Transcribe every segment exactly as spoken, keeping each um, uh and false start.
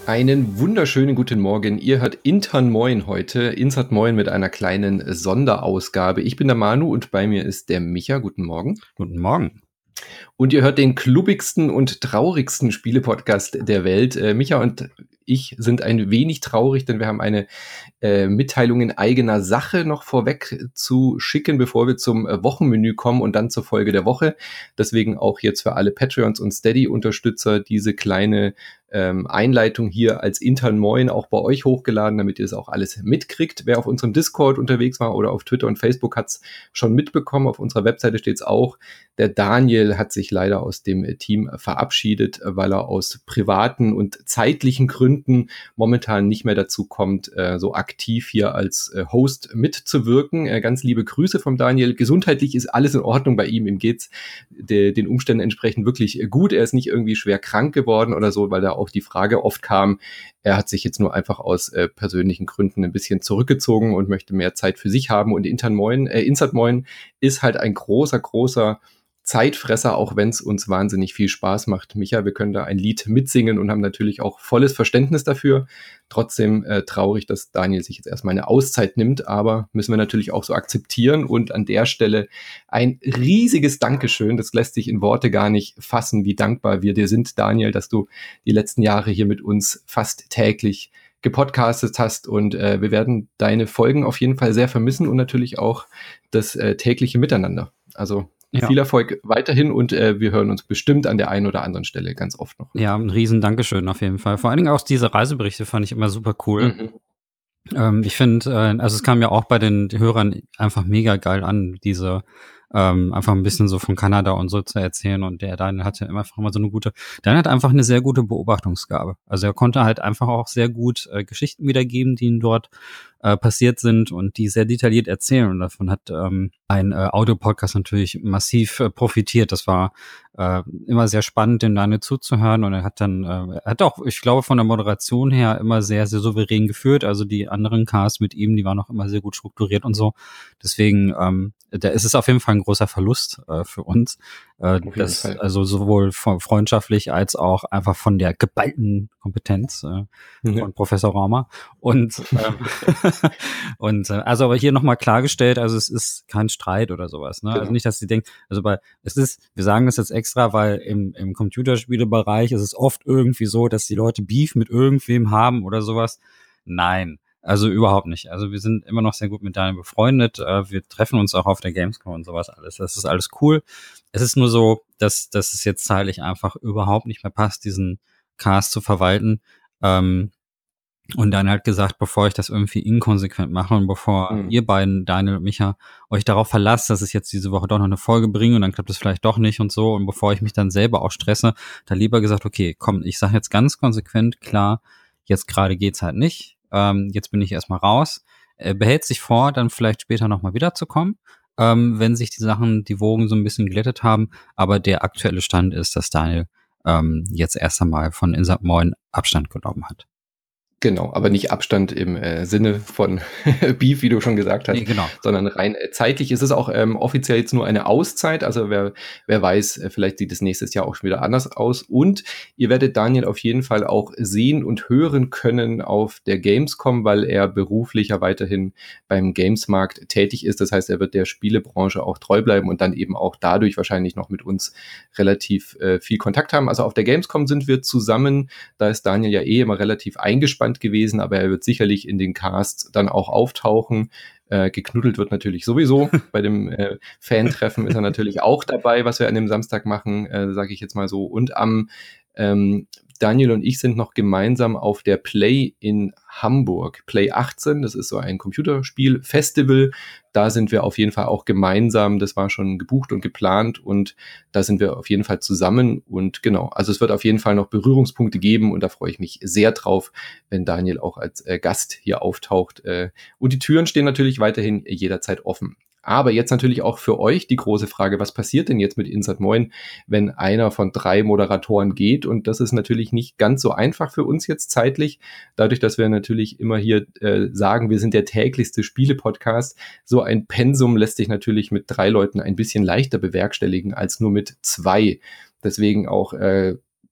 Einen wunderschönen guten Morgen. Ihr hört Intern Moin heute. Insert Moin mit einer kleinen Sonderausgabe. Ich bin der Manu und bei mir ist der Micha. Guten Morgen. Guten Morgen. Und ihr hört den klubbigsten und traurigsten Spiele-Podcast der Welt. Äh, Micha und ich sind ein wenig traurig, denn wir haben eine äh, Mitteilung in eigener Sache noch vorweg zu schicken, bevor wir zum äh, Wochenmenü kommen und dann zur Folge der Woche. Deswegen auch jetzt für alle Patreons und Steady-Unterstützer diese kleine ähm, Einleitung hier als Intern Moin auch bei euch hochgeladen, damit ihr es auch alles mitkriegt. Wer auf unserem Discord unterwegs war oder auf Twitter und Facebook hat es schon mitbekommen. Auf unserer Webseite steht es auch. Der Daniel hat sich leider aus dem Team verabschiedet, weil er aus privaten und zeitlichen Gründen momentan nicht mehr dazu kommt, äh, so aktiv hier als äh, Host mitzuwirken. Äh, ganz liebe Grüße vom Daniel. Gesundheitlich ist alles in Ordnung bei ihm. Ihm geht's de- den Umständen entsprechend wirklich gut. Er ist nicht irgendwie schwer krank geworden oder so, weil da auch die Frage oft kam, er hat sich jetzt nur einfach aus äh, persönlichen Gründen ein bisschen zurückgezogen und möchte mehr Zeit für sich haben. Und Intern Moin, äh, Insert Moin ist halt ein großer, großer Zeitfresser, auch wenn es uns wahnsinnig viel Spaß macht. Micha, wir können da ein Lied mitsingen und haben natürlich auch volles Verständnis dafür. Trotzdem äh, traurig, dass Daniel sich jetzt erstmal eine Auszeit nimmt, aber müssen wir natürlich auch so akzeptieren. Und an der Stelle ein riesiges Dankeschön. Das lässt sich in Worte gar nicht fassen, wie dankbar wir dir sind, Daniel, dass du die letzten Jahre hier mit uns fast täglich gepodcastet hast, und äh, wir werden deine Folgen auf jeden Fall sehr vermissen und natürlich auch das äh, tägliche Miteinander. Also ja. Viel Erfolg weiterhin und äh, wir hören uns bestimmt an der einen oder anderen Stelle ganz oft noch. Ja, ein riesen Dankeschön auf jeden Fall. Vor allen Dingen auch diese Reiseberichte fand ich immer super cool. Mhm. Ähm, ich finde, äh, also es kam ja auch bei den Hörern einfach mega geil an, diese ähm, einfach ein bisschen so von Kanada und so zu erzählen, und der Daniel hatte immer einfach mal so eine gute, Daniel hat einfach eine sehr gute Beobachtungsgabe. Also er konnte halt einfach auch sehr gut äh, Geschichten wiedergeben, die ihm dort äh, passiert sind und die sehr detailliert erzählen, und davon hat ähm, ein äh, Audio-Podcast natürlich massiv äh, profitiert. Das war äh, immer sehr spannend, den Daniel zuzuhören, und er hat dann, äh, er hat auch, ich glaube, von der Moderation her immer sehr, sehr souverän geführt. Also die anderen Casts mit ihm, die waren auch immer sehr gut strukturiert und so. Deswegen, ähm, da ist es auf jeden Fall ein großer Verlust äh, für uns. Äh, das, also sowohl von, freundschaftlich als auch einfach von der geballten Kompetenz äh, mhm. von Professor Raumer. Und ähm, und äh, also aber hier nochmal klargestellt, also es ist kein Streit oder sowas. Ne? Genau. Also nicht, dass sie denkt, also bei es ist, wir sagen das jetzt extra, weil im, im Computerspielebereich ist es oft irgendwie so, dass die Leute Beef mit irgendwem haben oder sowas. Nein. Also überhaupt nicht. Also wir sind immer noch sehr gut mit Daniel befreundet. Wir treffen uns auch auf der Gamescom und sowas alles. Das ist alles cool. Es ist nur so, dass, dass es jetzt zeitlich einfach überhaupt nicht mehr passt, diesen Cast zu verwalten. Und dann halt gesagt, bevor ich das irgendwie inkonsequent mache und bevor mhm. ihr beiden, Daniel und Micha, euch darauf verlasst, dass ich jetzt diese Woche doch noch eine Folge bringe und dann klappt es vielleicht doch nicht und so, und bevor ich mich dann selber auch stresse, dann lieber gesagt, okay, komm, ich sage jetzt ganz konsequent, klar, jetzt gerade geht's halt nicht. Ähm, jetzt bin ich erstmal raus. Er behält sich vor, dann vielleicht später nochmal wiederzukommen, ähm, wenn sich die Sachen, die Wogen so ein bisschen geglättet haben. Aber der aktuelle Stand ist, dass Daniel ähm, jetzt erst einmal von Insert Moin Abstand genommen hat. Genau, aber nicht Abstand im äh, Sinne von Beef, wie du schon gesagt hast, nee, genau. sondern rein äh, zeitlich ist es auch ähm, offiziell jetzt nur eine Auszeit. Also wer wer weiß, äh, vielleicht sieht es nächstes Jahr auch schon wieder anders aus. Und ihr werdet Daniel auf jeden Fall auch sehen und hören können auf der Gamescom, weil er beruflich ja weiterhin beim Gamesmarkt tätig ist. Das heißt, er wird der Spielebranche auch treu bleiben und dann eben auch dadurch wahrscheinlich noch mit uns relativ äh, viel Kontakt haben. Also auf der Gamescom sind wir zusammen. Da ist Daniel ja eh immer relativ eingespannt gewesen, aber er wird sicherlich in den Casts dann auch auftauchen. Äh, geknuddelt wird natürlich sowieso. Bei dem äh, Fan-Treffen ist er natürlich auch dabei, was wir an dem Samstag machen, äh, sage ich jetzt mal so. Und am ähm, Daniel und ich sind noch gemeinsam auf der Play in Hamburg. Play achtzehn, das ist so ein Computerspiel-Festival. Da sind wir auf jeden Fall auch gemeinsam. Das war schon gebucht und geplant und da sind wir auf jeden Fall zusammen. Und genau, also es wird auf jeden Fall noch Berührungspunkte geben und da freue ich mich sehr drauf, wenn Daniel auch als äh, Gast hier auftaucht. Äh, und die Türen stehen natürlich weiterhin jederzeit offen. Aber jetzt natürlich auch für euch die große Frage, was passiert denn jetzt mit Insert Moin, wenn einer von drei Moderatoren geht? Und das ist natürlich nicht ganz so einfach für uns jetzt zeitlich, dadurch, dass wir natürlich immer hier äh, sagen, wir sind der täglichste Spiele-Podcast. So ein Pensum lässt sich natürlich mit drei Leuten ein bisschen leichter bewerkstelligen als nur mit zwei. Deswegen auch äh,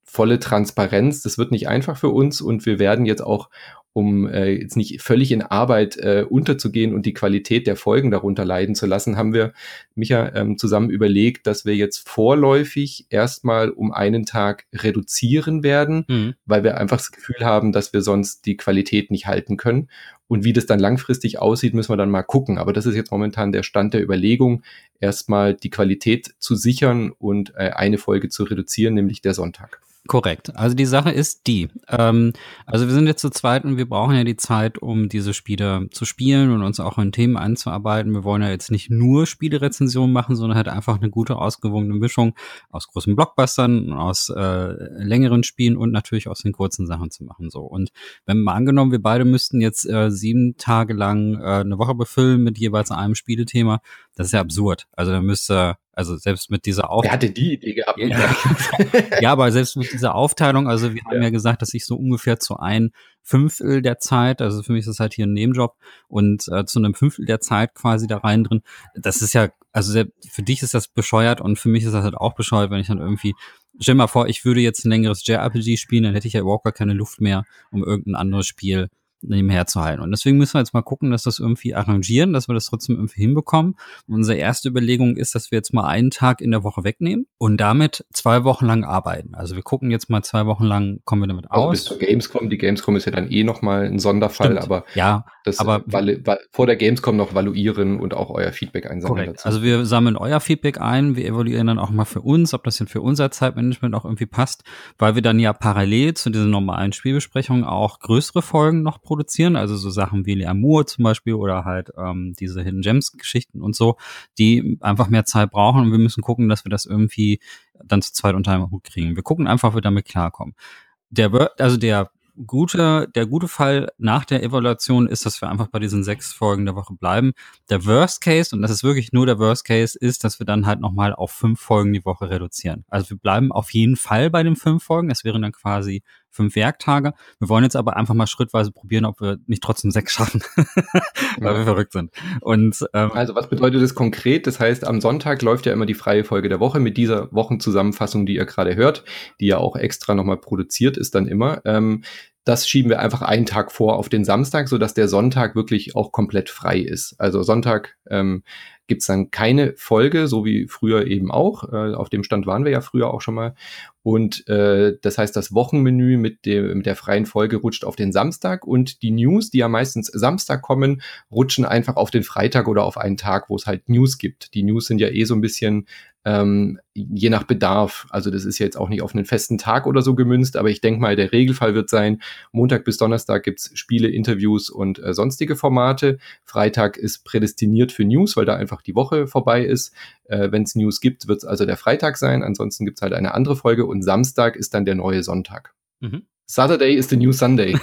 volle Transparenz. Das wird nicht einfach für uns und wir werden jetzt auch, um äh, jetzt nicht völlig in Arbeit äh, unterzugehen und die Qualität der Folgen darunter leiden zu lassen, haben wir, Micha, ähm, zusammen überlegt, dass wir jetzt vorläufig erstmal um einen Tag reduzieren werden, mhm. weil wir einfach das Gefühl haben, dass wir sonst die Qualität nicht halten können. Und wie das dann langfristig aussieht, müssen wir dann mal gucken. Aber das ist jetzt momentan der Stand der Überlegung, erstmal die Qualität zu sichern und äh, eine Folge zu reduzieren, nämlich der Sonntag. Korrekt. Also die Sache ist die, ähm, also wir sind jetzt zu zweit und wir brauchen ja die Zeit, um diese Spiele zu spielen und uns auch in Themen einzuarbeiten. Wir wollen ja jetzt nicht nur Spielerezensionen machen, sondern halt einfach eine gute, ausgewogene Mischung aus großen Blockbustern, aus äh, längeren Spielen und natürlich aus den kurzen Sachen zu machen. So. Und wenn mal angenommen, wir beide müssten jetzt äh, sieben Tage lang äh, eine Woche befüllen mit jeweils einem Spielethema, das ist ja absurd. Also da müsste Also selbst mit dieser Aufteilung. Wer hatte die Idee gehabt? Ja, ja, aber selbst mit dieser Aufteilung, also wir haben ja. ja gesagt, dass ich so ungefähr zu ein Fünftel der Zeit, also für mich ist das halt hier ein Nebenjob, und äh, zu einem Fünftel der Zeit quasi da rein drin. Das ist ja, also sehr, für dich ist das bescheuert und für mich ist das halt auch bescheuert, wenn ich dann irgendwie, stell dir mal vor, ich würde jetzt ein längeres J R P G spielen, dann hätte ich ja überhaupt gar keine Luft mehr, um irgendein anderes Spiel nebenher zu halten. Und deswegen müssen wir jetzt mal gucken, dass das irgendwie arrangieren, dass wir das trotzdem irgendwie hinbekommen. Und unsere erste Überlegung ist, dass wir jetzt mal einen Tag in der Woche wegnehmen und damit zwei Wochen lang arbeiten. Also wir gucken jetzt mal zwei Wochen lang, kommen wir damit also aus. Bis zur Gamescom. Die Gamescom ist ja dann eh nochmal ein Sonderfall, Stimmt. aber ja, das aber valu- va- vor der Gamescom noch valuieren und auch euer Feedback einsammeln korrekt. dazu. Also wir sammeln euer Feedback ein, wir evaluieren dann auch mal für uns, ob das denn für unser Zeitmanagement auch irgendwie passt, weil wir dann ja parallel zu diesen normalen Spielbesprechungen auch größere Folgen noch produzieren, also so Sachen wie L'amour zum Beispiel oder halt ähm, diese Hidden Gems Geschichten und so, die einfach mehr Zeit brauchen und wir müssen gucken, dass wir das irgendwie dann zu zweit unter einem Hut kriegen. Wir gucken einfach, ob wir damit klarkommen. Der, also der gute, der gute Fall nach der Evaluation ist, dass wir einfach bei diesen sechs Folgen der Woche bleiben. Der Worst Case, und das ist wirklich nur der Worst Case, ist, dass wir dann halt nochmal auf fünf Folgen die Woche reduzieren. Also wir bleiben auf jeden Fall bei den fünf Folgen. Das wären dann quasi fünf Werktage. Wir wollen jetzt aber einfach mal schrittweise probieren, ob wir nicht trotzdem sechs schaffen, weil ja. wir verrückt sind. Und ähm, also was bedeutet das konkret? Das heißt, am Sonntag läuft ja immer die freie Folge der Woche mit dieser Wochenzusammenfassung, die ihr gerade hört, die ja auch extra nochmal produziert ist dann immer. Ähm, das schieben wir einfach einen Tag vor auf den Samstag, sodass der Sonntag wirklich auch komplett frei ist. Also Sonntag ähm, gibt's dann keine Folge, so wie früher eben auch. Äh, auf dem Stand waren wir ja früher auch schon mal. Und äh, das heißt, das Wochenmenü mit, dem, mit der freien Folge rutscht auf den Samstag und die News, die ja meistens Samstag kommen, rutschen einfach auf den Freitag oder auf einen Tag, wo es halt News gibt. Die News sind ja eh so ein bisschen ähm, je nach Bedarf. Also das ist jetzt auch nicht auf einen festen Tag oder so gemünzt, aber ich denke mal, der Regelfall wird sein, Montag bis Donnerstag gibt's Spiele, Interviews und äh, sonstige Formate. Freitag ist prädestiniert für News, weil da einfach die Woche vorbei ist. Äh, wenn es News gibt, wird es also der Freitag sein. Ansonsten gibt's halt eine andere Folge und Samstag ist dann der neue Sonntag. Mhm. Saturday is the new Sunday.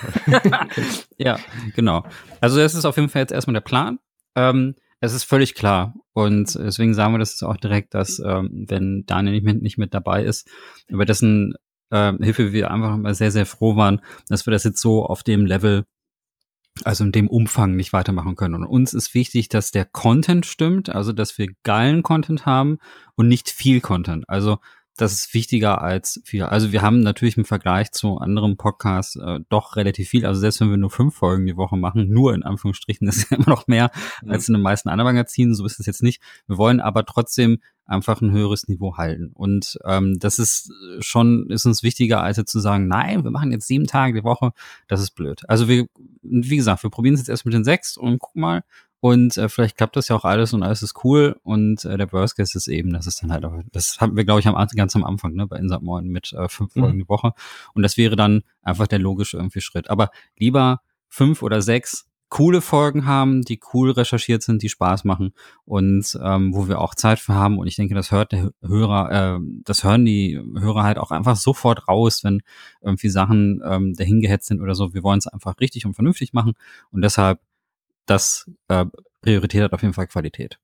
Ja, genau. Also das ist auf jeden Fall jetzt erstmal der Plan. Ähm, es ist völlig klar und deswegen sagen wir das jetzt auch direkt, dass ähm, wenn Daniel nicht mit, nicht mit dabei ist, über dessen äh, Hilfe wir einfach immer sehr, sehr froh waren, dass wir das jetzt so auf dem Level, also in dem Umfang nicht weitermachen können. Und uns ist wichtig, dass der Content stimmt, also dass wir geilen Content haben und nicht viel Content. Also das ist wichtiger als viel. Also wir haben natürlich im Vergleich zu anderen Podcasts äh, doch relativ viel. Also selbst wenn wir nur fünf Folgen die Woche machen, nur in Anführungsstrichen, ist ja immer noch mehr mhm. als in den meisten anderen Magazinen. So ist es jetzt nicht. Wir wollen aber trotzdem einfach ein höheres Niveau halten. Und ähm, das ist schon, ist uns wichtiger, als jetzt zu sagen, nein, wir machen jetzt sieben Tage die Woche. Das ist blöd. Also wir, wie gesagt, wir probieren es jetzt erst mit den sechs und gucken mal. Und äh, vielleicht klappt das ja auch alles und alles ist cool. Und äh, der Worst Case ist eben, das ist dann halt auch, das hatten wir, glaube ich, am, ganz am Anfang, ne, bei Insert Moin mit äh, fünf Folgen mhm. die Woche. Und das wäre dann einfach der logische irgendwie Schritt. Aber lieber fünf oder sechs coole Folgen haben, die cool recherchiert sind, die Spaß machen und ähm, wo wir auch Zeit für haben. Und ich denke, das hört der Hörer, äh, das hören die Hörer halt auch einfach sofort raus, wenn irgendwie Sachen ähm, dahin gehetzt sind oder so. Wir wollen es einfach richtig und vernünftig machen und deshalb das äh, Priorität hat auf jeden Fall Qualität.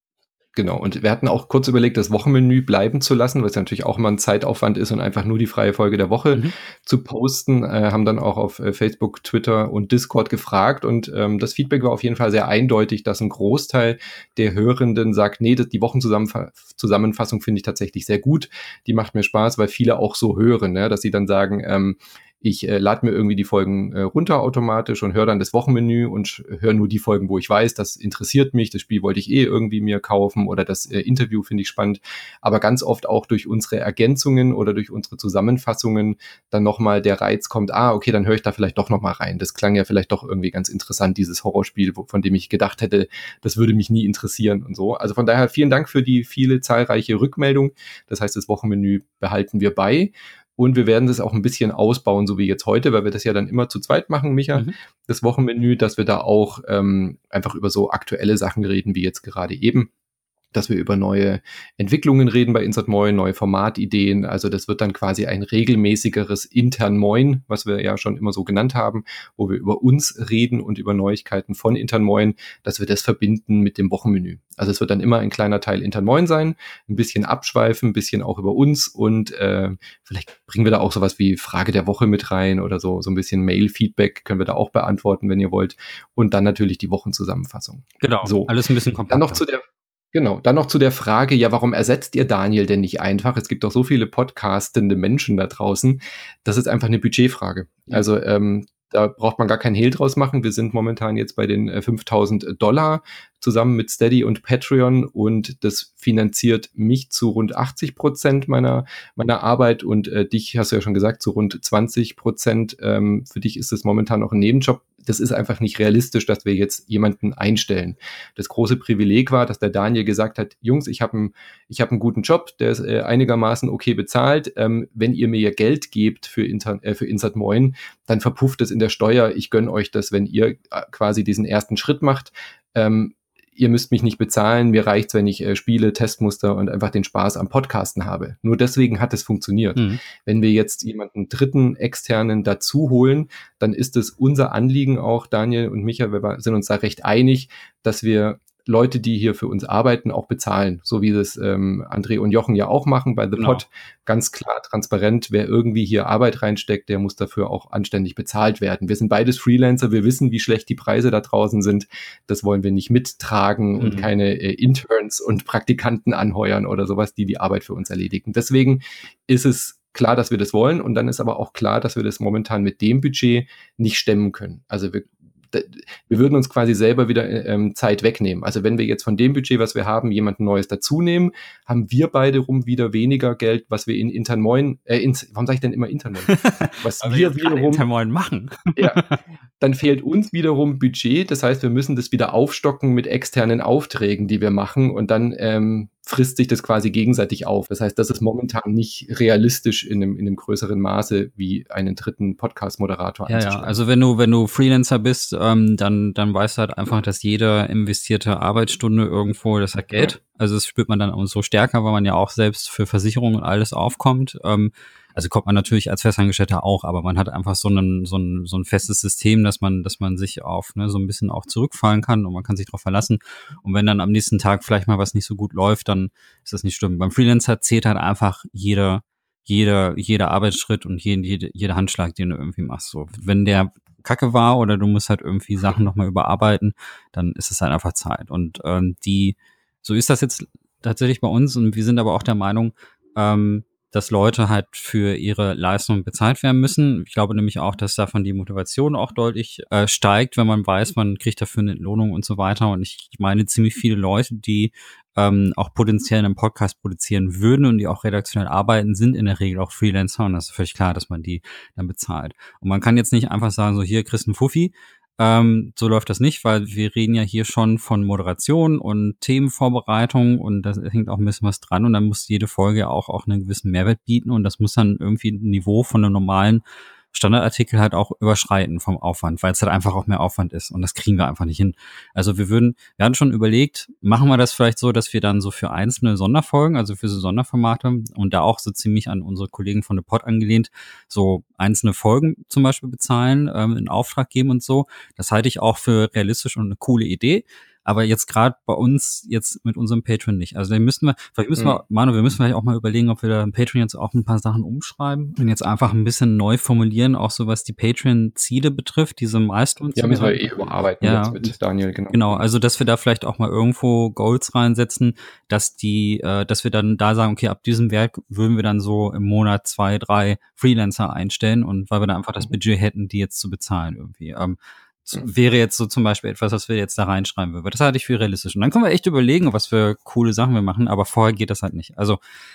Genau, und wir hatten auch kurz überlegt, das Wochenmenü bleiben zu lassen, was natürlich auch immer ein Zeitaufwand ist und einfach nur die freie Folge der Woche mhm. zu posten, äh, haben dann auch auf äh, Facebook, Twitter und Discord gefragt und ähm, das Feedback war auf jeden Fall sehr eindeutig, dass ein Großteil der Hörenden sagt, nee, das, die Wochenzusammenfassung finde ich tatsächlich sehr gut, die macht mir Spaß, weil viele auch so hören, ne, dass sie dann sagen, ähm, ich äh, lade mir irgendwie die Folgen äh, runter automatisch und höre dann das Wochenmenü und höre nur die Folgen, wo ich weiß, das interessiert mich, das Spiel wollte ich eh irgendwie mir kaufen oder das äh, Interview finde ich spannend. Aber ganz oft auch durch unsere Ergänzungen oder durch unsere Zusammenfassungen dann nochmal der Reiz kommt, ah, okay, dann höre ich da vielleicht doch nochmal rein. Das klang ja vielleicht doch irgendwie ganz interessant, dieses Horrorspiel, wo, von dem ich gedacht hätte, das würde mich nie interessieren und so. Also von daher vielen Dank für die viele zahlreiche Rückmeldung. Das heißt, das Wochenmenü behalten wir bei. Und wir werden das auch ein bisschen ausbauen, so wie jetzt heute, weil wir das ja dann immer zu zweit machen, Micha, mhm. das Wochenmenü, dass wir da auch ähm, einfach über so aktuelle Sachen reden, wie jetzt gerade eben. Dass wir über neue Entwicklungen reden bei Insert Moin, neue Formatideen. Also das wird dann quasi ein regelmäßigeres Intern Moin, was wir ja schon immer so genannt haben, wo wir über uns reden und über Neuigkeiten von Intern Moin, dass wir das verbinden mit dem Wochenmenü. Also es wird dann immer ein kleiner Teil Intern Moin sein, ein bisschen abschweifen, ein bisschen auch über uns und äh, vielleicht bringen wir da auch sowas wie Frage der Woche mit rein oder so, so ein bisschen Mail-Feedback können wir da auch beantworten, wenn ihr wollt. Und dann natürlich die Wochenzusammenfassung. Genau, so. Alles ein bisschen kompakter. Dann noch zu der Genau, dann noch zu der Frage, ja, warum ersetzt ihr Daniel denn nicht einfach? Es gibt doch so viele podcastende Menschen da draußen. Das ist einfach eine Budgetfrage. Ja. Also ähm, da braucht man gar keinen Hehl draus machen. Wir sind momentan jetzt bei den äh, fünftausend Dollar zusammen mit Steady und Patreon und das finanziert mich zu rund achtzig Prozent meiner meiner Arbeit und äh, dich, hast du ja schon gesagt, zu rund zwanzig Prozent. Ähm, für dich ist das momentan noch ein Nebenjob. Das ist einfach nicht realistisch, dass wir jetzt jemanden einstellen. Das große Privileg war, dass der Daniel gesagt hat, Jungs, ich habe einen ich hab einen guten Job, der ist äh, einigermaßen okay bezahlt. Ähm, wenn ihr mir Geld gebt für, Inter- äh, für Insert Moin, dann verpufft es in der Steuer. Ich gönne euch das, wenn ihr äh, quasi diesen ersten Schritt macht. Ähm, ihr müsst mich nicht bezahlen, mir reicht's, wenn ich äh, spiele, Testmuster und einfach den Spaß am Podcasten habe. Nur deswegen hat es funktioniert. Mhm. Wenn wir jetzt jemanden dritten, externen dazu holen, dann ist es unser Anliegen auch, Daniel und Micha, wir sind uns da recht einig, dass wir Leute, die hier für uns arbeiten, auch bezahlen. So wie das ähm, André und Jochen ja auch machen bei The genau. Pod. Ganz klar, transparent, wer irgendwie hier Arbeit reinsteckt, der muss dafür auch anständig bezahlt werden. Wir sind beides Freelancer, wir wissen, wie schlecht die Preise da draußen sind. Das wollen wir nicht mittragen mhm. und keine äh, Interns und Praktikanten anheuern oder sowas, die die Arbeit für uns erledigen. Deswegen ist es klar, dass wir das wollen und dann ist aber auch klar, dass wir das momentan mit dem Budget nicht stemmen können. Also wir wir würden uns quasi selber wieder ähm, Zeit wegnehmen. Also wenn wir jetzt von dem Budget, was wir haben, jemanden Neues dazu nehmen, haben wir beide rum wieder weniger Geld, was wir in Intern Moin, äh, in, warum sage ich denn immer Intern Moin? Was also wir wiederum Intern Moin machen. Ja, dann fehlt uns wiederum Budget. Das heißt, wir müssen das wieder aufstocken mit externen Aufträgen, die wir machen und dann ähm, frisst sich das quasi gegenseitig auf. Das heißt, das ist momentan nicht realistisch in einem, in einem größeren Maße wie einen dritten Podcast-Moderator ja, ja, also wenn du, wenn du Freelancer bist, ähm, dann, dann weißt du halt einfach, dass jede investierte Arbeitsstunde irgendwo, das hat Geld. Ja. Also das spürt man dann umso stärker, weil man ja auch selbst für Versicherungen und alles aufkommt. Ähm, also kommt man natürlich als Festangestellter auch, aber man hat einfach so ein, so ein, so ein festes System, dass man, dass man sich auf, ne, so ein bisschen auch zurückfallen kann und man kann sich darauf verlassen. Und wenn dann am nächsten Tag vielleicht mal was nicht so gut läuft, dann ist das nicht schlimm. Beim Freelancer zählt halt einfach jeder, jeder, jeder Arbeitsschritt und jede, jede, jeder Handschlag, den du irgendwie machst. So, wenn der Kacke war oder du musst halt irgendwie Sachen nochmal überarbeiten, dann ist es halt einfach Zeit. Und ähm, die, so ist das jetzt tatsächlich bei uns und wir sind aber auch der Meinung, ähm, dass Leute halt für ihre Leistung bezahlt werden müssen. Ich glaube nämlich auch, dass davon die Motivation auch deutlich äh, steigt, wenn man weiß, man kriegt dafür eine Entlohnung und so weiter. Und ich meine, ziemlich viele Leute, die ähm, auch potenziell einen Podcast produzieren würden und die auch redaktionell arbeiten, sind in der Regel auch Freelancer. Und das ist völlig klar, dass man die dann bezahlt. Und man kann jetzt nicht einfach sagen, so hier kriegst du einen Fuffi. Ähm, so läuft das nicht, weil wir reden ja hier schon von Moderation und Themenvorbereitung und da hängt auch ein bisschen was dran und dann muss jede Folge auch, auch einen gewissen Mehrwert bieten und das muss dann irgendwie ein Niveau von einem normalen Standardartikel halt auch überschreiten vom Aufwand, weil es halt einfach auch mehr Aufwand ist und das kriegen wir einfach nicht hin. Also wir würden, wir hatten schon überlegt, machen wir das vielleicht so, dass wir dann so für einzelne Sonderfolgen, also für so Sonderformate und da auch so ziemlich an unsere Kollegen von The Pod angelehnt, so einzelne Folgen zum Beispiel bezahlen, ähm, in Auftrag geben und so. Das halte ich auch für realistisch und eine coole Idee. aber jetzt gerade bei uns jetzt mit unserem Patreon nicht. Also dann müssten wir, vielleicht müssen wir, Manu, wir müssen vielleicht auch mal überlegen, ob wir da im Patreon jetzt auch ein paar Sachen umschreiben und jetzt einfach ein bisschen neu formulieren, auch so was die Patreon-Ziele betrifft, diese Milestones. Ja, müssen wir eh überarbeiten ja, jetzt mit Daniel, genau. Genau, also dass wir da vielleicht auch mal irgendwo Goals reinsetzen, dass die, äh, dass wir dann da sagen, okay, ab diesem Wert würden wir dann so im Monat zwei, drei Freelancer einstellen und weil wir da einfach das Budget hätten, die jetzt zu bezahlen irgendwie. Ähm, das wäre jetzt so zum Beispiel etwas, was wir jetzt da reinschreiben würden. Das halte ich für realistisch. Und dann können wir echt überlegen, was für coole Sachen wir machen, aber vorher geht das halt nicht. Also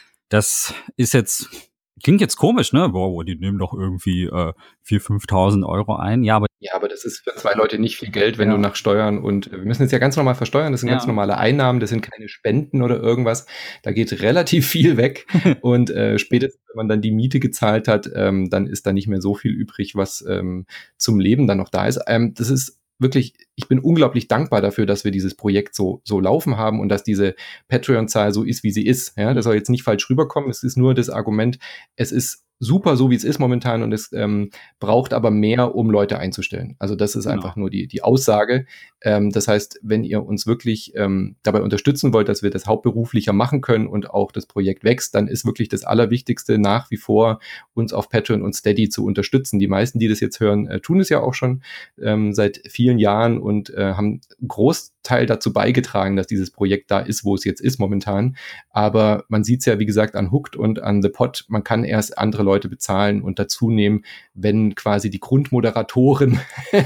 das ist jetzt, klingt jetzt komisch, ne? Boah, die nehmen doch irgendwie äh, viertausend, fünftausend Euro ein. Ja, aber Ja, aber das ist für zwei Leute nicht viel Geld, wenn ja. du nach Steuern und wir müssen es ja ganz normal versteuern, das sind ja. ganz normale Einnahmen, das sind keine Spenden oder irgendwas. Da geht relativ viel weg und äh, spätestens, wenn man dann die Miete gezahlt hat, ähm, dann ist da nicht mehr so viel übrig, was ähm, zum Leben dann noch da ist. Ähm, das ist wirklich, ich bin unglaublich dankbar dafür, dass wir dieses Projekt so so laufen haben und dass diese Patreon-Zahl so ist, wie sie ist. Ja, das soll jetzt nicht falsch rüberkommen. Es ist nur das Argument, es ist super, so wie es ist momentan und es ähm, braucht aber mehr, um Leute einzustellen. Also das ist genau. einfach nur die die Aussage. Ähm, das heißt, wenn ihr uns wirklich ähm, dabei unterstützen wollt, dass wir das hauptberuflicher machen können und auch das Projekt wächst, dann ist wirklich das Allerwichtigste nach wie vor, uns auf Patreon und Steady zu unterstützen. Die meisten, die das jetzt hören, äh, tun es ja auch schon ähm, seit vielen Jahren und äh, haben einen Großteil dazu beigetragen, dass dieses Projekt da ist, wo es jetzt ist momentan. Aber man sieht es ja, wie gesagt, an Hooked und an The Pod, man kann erst andere Leute bezahlen und dazu nehmen, wenn quasi die Grundmoderatoren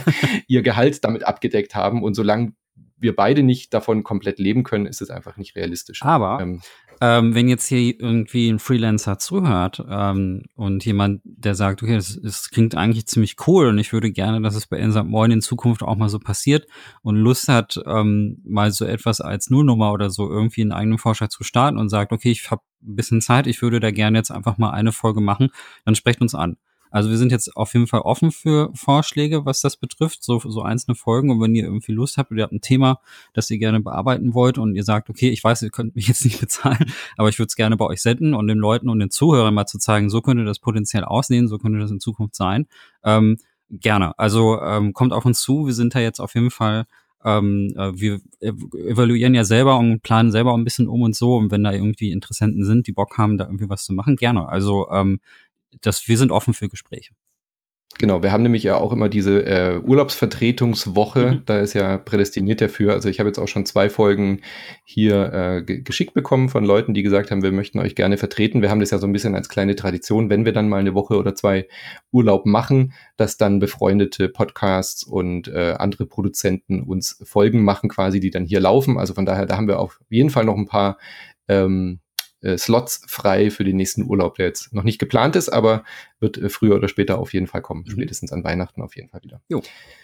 ihr Gehalt damit abgedeckt haben. Und solange wir beide nicht davon komplett leben können, ist es einfach nicht realistisch. Aber ähm, ähm, wenn jetzt hier irgendwie ein Freelancer zuhört ähm, und jemand, der sagt, okay, es, es klingt eigentlich ziemlich cool und ich würde gerne, dass es bei Insert Moin in Zukunft auch mal so passiert und Lust hat, ähm, mal so etwas als Nullnummer oder so irgendwie einen eigenen Vorschlag zu starten und sagt, okay, ich habe ein bisschen Zeit, ich würde da gerne jetzt einfach mal eine Folge machen, dann sprecht uns an. Also wir sind jetzt auf jeden Fall offen für Vorschläge, was das betrifft, so so einzelne Folgen. Und wenn ihr irgendwie Lust habt oder ihr habt ein Thema, das ihr gerne bearbeiten wollt und ihr sagt, okay, ich weiß, ihr könnt mich jetzt nicht bezahlen, aber ich würde es gerne bei euch senden und den Leuten und den Zuhörern mal zu zeigen, so könnte das potenziell aussehen, so könnte das in Zukunft sein. Ähm, gerne. Also ähm, kommt auf uns zu. Wir sind da jetzt auf jeden Fall Ähm, äh, wir ev- evaluieren ja selber und planen selber auch ein bisschen um und so. Und wenn da irgendwie Interessenten sind, die Bock haben, da irgendwie was zu machen, gerne. Also ähm, das, wir sind offen für Gespräche. Genau, wir haben nämlich ja auch immer diese äh, Urlaubsvertretungswoche, Mhm. da ist ja prädestiniert dafür. Also ich habe jetzt auch schon zwei Folgen hier äh, ge- geschickt bekommen von Leuten, die gesagt haben, wir möchten euch gerne vertreten. Wir haben das ja so ein bisschen als kleine Tradition, wenn wir dann mal eine Woche oder zwei Urlaub machen, dass dann befreundete Podcasts und äh, andere Produzenten uns Folgen machen quasi, die dann hier laufen. Also von daher, da haben wir auf jeden Fall noch ein paar ähm, Äh, Slots frei für den nächsten Urlaub, der jetzt noch nicht geplant ist, aber wird äh, früher oder später auf jeden Fall kommen. Mhm. Spätestens an Weihnachten auf jeden Fall wieder. Jo.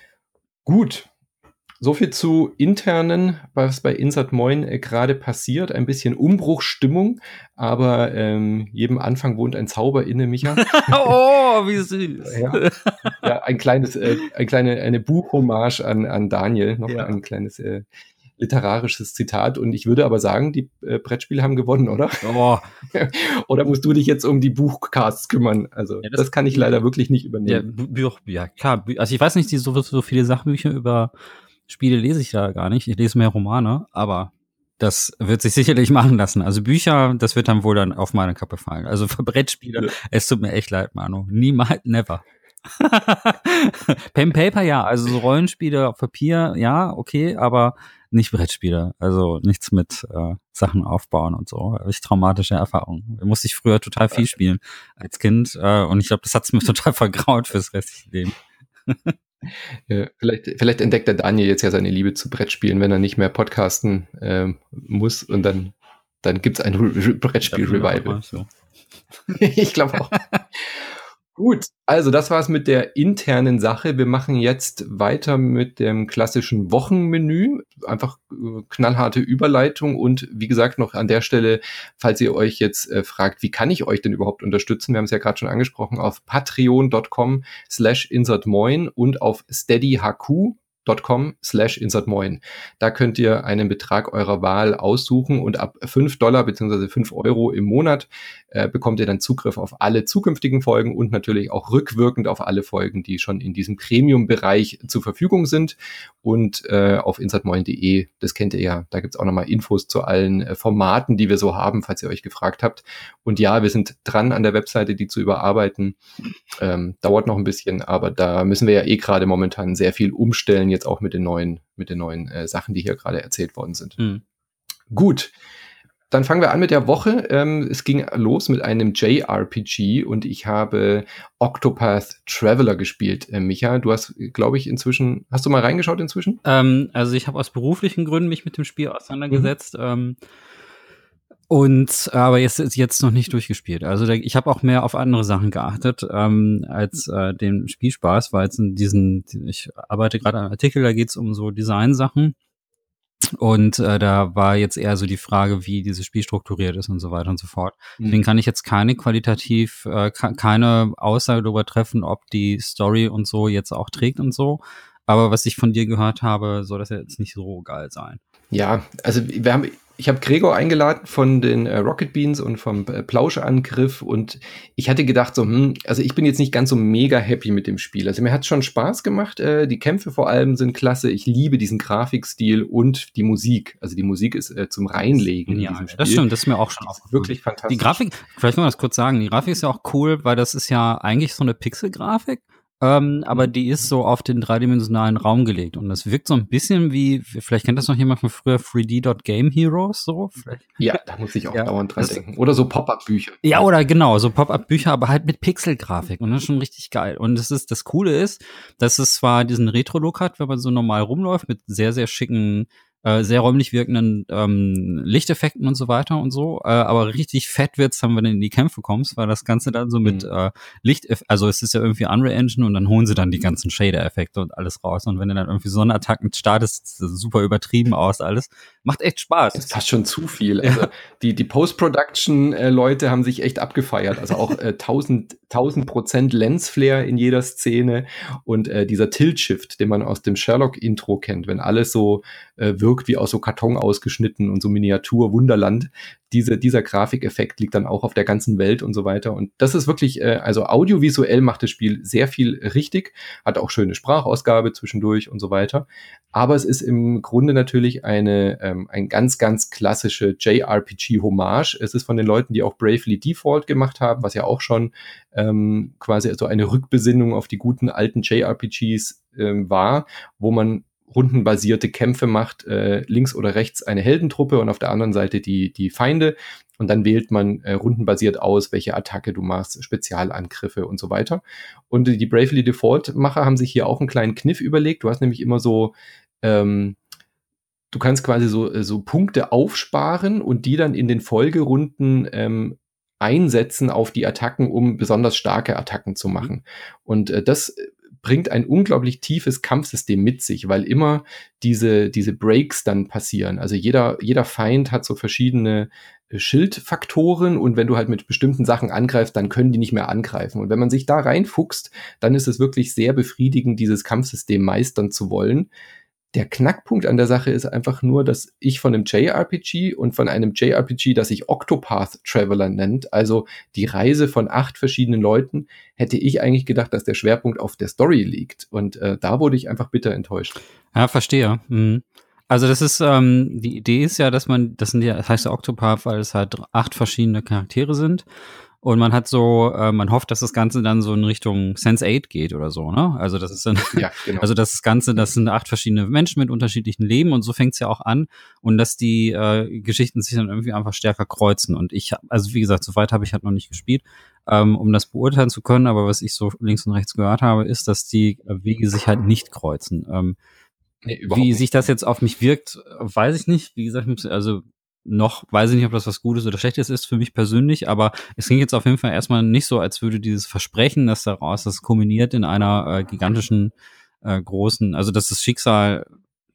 Gut. So viel zu internen, was bei Insert Moin äh, gerade passiert. Ein bisschen Umbruchstimmung, aber ähm, jedem Anfang wohnt ein Zauber inne, Micha. Oh, wie süß. Ja, ja ein kleines, äh, ein kleine, eine Buchhommage an, an Daniel, noch ja. ein kleines äh, literarisches Zitat. Und ich würde aber sagen, die äh, Brettspiele haben gewonnen, oder? Oh. Oder musst du dich jetzt um die Buchcasts kümmern? Also ja, das, das kann ich leider wirklich nicht übernehmen. Ja, Bü- ja klar. Also ich weiß nicht, die so, so viele Sachbücher über Spiele lese ich da gar nicht. Ich lese mehr Romane, aber das wird sich sicherlich machen lassen. Also Bücher, das wird dann wohl dann auf meine Kappe fallen. Also für Brettspiele, ja. Es tut mir echt leid, Manu. Niemals, never. Pen Paper, ja. Also so Rollenspiele auf Papier, ja, okay, aber nicht Brettspiele. Also nichts mit äh, Sachen aufbauen und so. Habe ich traumatische Erfahrungen. Da musste ich früher total viel spielen als Kind. Äh, und ich glaube, das hat's mir total vergraut fürs restliche Leben. Ja, vielleicht, vielleicht entdeckt der Daniel jetzt ja seine Liebe zu Brettspielen, wenn er nicht mehr podcasten äh, muss und dann, dann gibt's ein Brettspiel-Revival. So. Ich glaube auch. Gut, also das war's mit der internen Sache. Wir machen jetzt weiter mit dem klassischen Wochenmenü. Einfach äh, knallharte Überleitung und wie gesagt noch an der Stelle, falls ihr euch jetzt äh, fragt, wie kann ich euch denn überhaupt unterstützen? Wir haben es ja gerade schon angesprochen, auf patreon.com slash insertmoin und auf steadyhq, patreon.com slash insertmoin. Da könnt ihr einen Betrag eurer Wahl aussuchen und ab fünf Dollar bzw. fünf Euro im Monat äh, bekommt ihr dann Zugriff auf alle zukünftigen Folgen und natürlich auch rückwirkend auf alle Folgen, die schon in diesem Premium-Bereich zur Verfügung sind. Und äh, auf insertmoin punkt de, das kennt ihr ja, da gibt's auch nochmal Infos zu allen äh, Formaten, die wir so haben, falls ihr euch gefragt habt. Und ja, wir sind dran an der Webseite, die zu überarbeiten. Ähm, dauert noch ein bisschen, aber da müssen wir ja eh gerade momentan sehr viel umstellen, jetzt auch mit den neuen, mit den neuen äh, Sachen, die hier gerade erzählt worden sind. Mhm. Gut, dann fangen wir an mit der Woche. Ähm, es ging los mit einem J R P G und ich habe Octopath Traveler gespielt. Äh, Micha, du hast, glaube ich, inzwischen, hast du mal reingeschaut inzwischen? Ähm, also ich habe aus beruflichen Gründen mich mit dem Spiel auseinandergesetzt. Mhm. Ähm, Und aber jetzt ist jetzt noch nicht durchgespielt. Also der, ich habe auch mehr auf andere Sachen geachtet ähm, als äh, den Spielspaß, weil es in diesen, ich arbeite gerade an einem Artikel, da geht's um so Designsachen und äh, da war jetzt eher so die Frage, wie dieses Spiel strukturiert ist und so weiter und so fort. Mhm. Deswegen kann ich jetzt keine qualitativ, äh, keine Aussage darüber treffen, ob die Story und so jetzt auch trägt und so. Aber was ich von dir gehört habe, soll das jetzt nicht so geil sein. Ja, also wir haben, ich habe Gregor eingeladen von den äh, Rocket Beans und vom äh, Plauschangriff und ich hatte gedacht so, hm, also ich bin jetzt nicht ganz so mega happy mit dem Spiel. Also mir hat es schon Spaß gemacht, äh, die Kämpfe vor allem sind klasse, ich liebe diesen Grafikstil und die Musik. Also die Musik ist äh, zum Reinlegen ja, in diesem Spiel. Das stimmt, das ist mir auch schon auch wirklich fantastisch. Die Grafik, vielleicht mal das kurz sagen, die Grafik ist ja auch cool, weil das ist ja eigentlich so eine Pixel-Grafik. Ähm, aber die ist so auf den dreidimensionalen Raum gelegt und das wirkt so ein bisschen wie, vielleicht kennt das noch jemand von früher, drei D Game Heroes, so? Vielleicht. Ja, da muss ich auch ja, dauernd dran denken. Oder so Pop-Up-Bücher. Ja, oder genau, so Pop-Up-Bücher, aber halt mit Pixel-Grafik und das ist schon richtig geil. Und das ist, das Coole ist, dass es zwar diesen Retro-Look hat, wenn man so normal rumläuft, mit sehr, sehr schicken, äh, sehr räumlich wirkenden ähm, Lichteffekten und so weiter und so, äh, aber richtig fett wird's, wenn du dann in die Kämpfe kommst, weil das Ganze dann so mit mhm. äh, Licht, also es ist ja irgendwie Unreal Engine und dann holen sie dann die ganzen Shader-Effekte und alles raus und wenn du dann irgendwie Sonnenattacken startest, sieht das super übertrieben aus alles. Macht echt Spaß. Das ist fast schon zu viel. Also ja. die, die Post-Production-Leute haben sich echt abgefeiert. Also auch äh, tausend Prozent Lensflare in jeder Szene und äh, dieser Tilt-Shift, den man aus dem Sherlock-Intro kennt, wenn alles so äh, wirkt wie aus so Karton ausgeschnitten und so Miniatur-Wunderland. Diese, dieser Grafikeffekt liegt dann auch auf der ganzen Welt und so weiter. Und das ist wirklich, äh, also audiovisuell macht das Spiel sehr viel richtig, hat auch schöne Sprachausgabe zwischendurch und so weiter. Aber es ist im Grunde natürlich eine ähm, ein ganz, ganz klassische J R P G-Hommage. Es ist von den Leuten, die auch Bravely Default gemacht haben, was ja auch schon ähm, quasi so eine Rückbesinnung auf die guten alten J R P Gs ähm, war, wo man rundenbasierte Kämpfe macht, äh, links oder rechts eine Heldentruppe und auf der anderen Seite die, die Feinde. Und dann wählt man äh, rundenbasiert aus, welche Attacke du machst, Spezialangriffe und so weiter. Und die Bravely Default-Macher haben sich hier auch einen kleinen Kniff überlegt. Du hast nämlich immer so, ähm, du kannst quasi so, so Punkte aufsparen und die dann in den Folgerunden ähm, einsetzen auf die Attacken, um besonders starke Attacken zu machen. Und äh, das bringt ein unglaublich tiefes Kampfsystem mit sich, weil immer diese, diese Breaks dann passieren. Also jeder, jeder Feind hat so verschiedene Schildfaktoren und wenn du halt mit bestimmten Sachen angreifst, dann können die nicht mehr angreifen. Und wenn man sich da reinfuchst, dann ist es wirklich sehr befriedigend, dieses Kampfsystem meistern zu wollen. Der Knackpunkt an der Sache ist einfach nur, dass ich von einem J R P G und von einem J R P G, das sich Octopath Traveler nennt, also die Reise von acht verschiedenen Leuten, hätte ich eigentlich gedacht, dass der Schwerpunkt auf der Story liegt. Und äh, da wurde ich einfach bitter enttäuscht. Ja, verstehe. Mhm. Also das ist, ähm, die Idee ist ja, dass man, das sind ja, das heißt ja Octopath, weil es halt acht verschiedene Charaktere sind. Und man hat so, äh, man hofft, dass das Ganze dann so in Richtung Sense eight geht oder so, ne? Also das ist dann, ja, genau. Also das Ganze, das sind acht verschiedene Menschen mit unterschiedlichen Leben und so fängt's ja auch an und dass die äh, Geschichten sich dann irgendwie einfach stärker kreuzen. Und ich, also wie gesagt, so weit habe ich halt noch nicht gespielt, ähm, um das beurteilen zu können. Aber was ich so links und rechts gehört habe, ist, dass die Wege sich halt nicht kreuzen. Ähm, nee, wie nicht. Sich das jetzt auf mich wirkt, weiß ich nicht. Wie gesagt, also noch weiß ich nicht, ob das was Gutes oder Schlechtes ist für mich persönlich, aber es ging jetzt auf jeden Fall erstmal nicht so, als würde dieses Versprechen, dass daraus das kulminiert in einer äh, gigantischen, äh, großen, also dass das Schicksal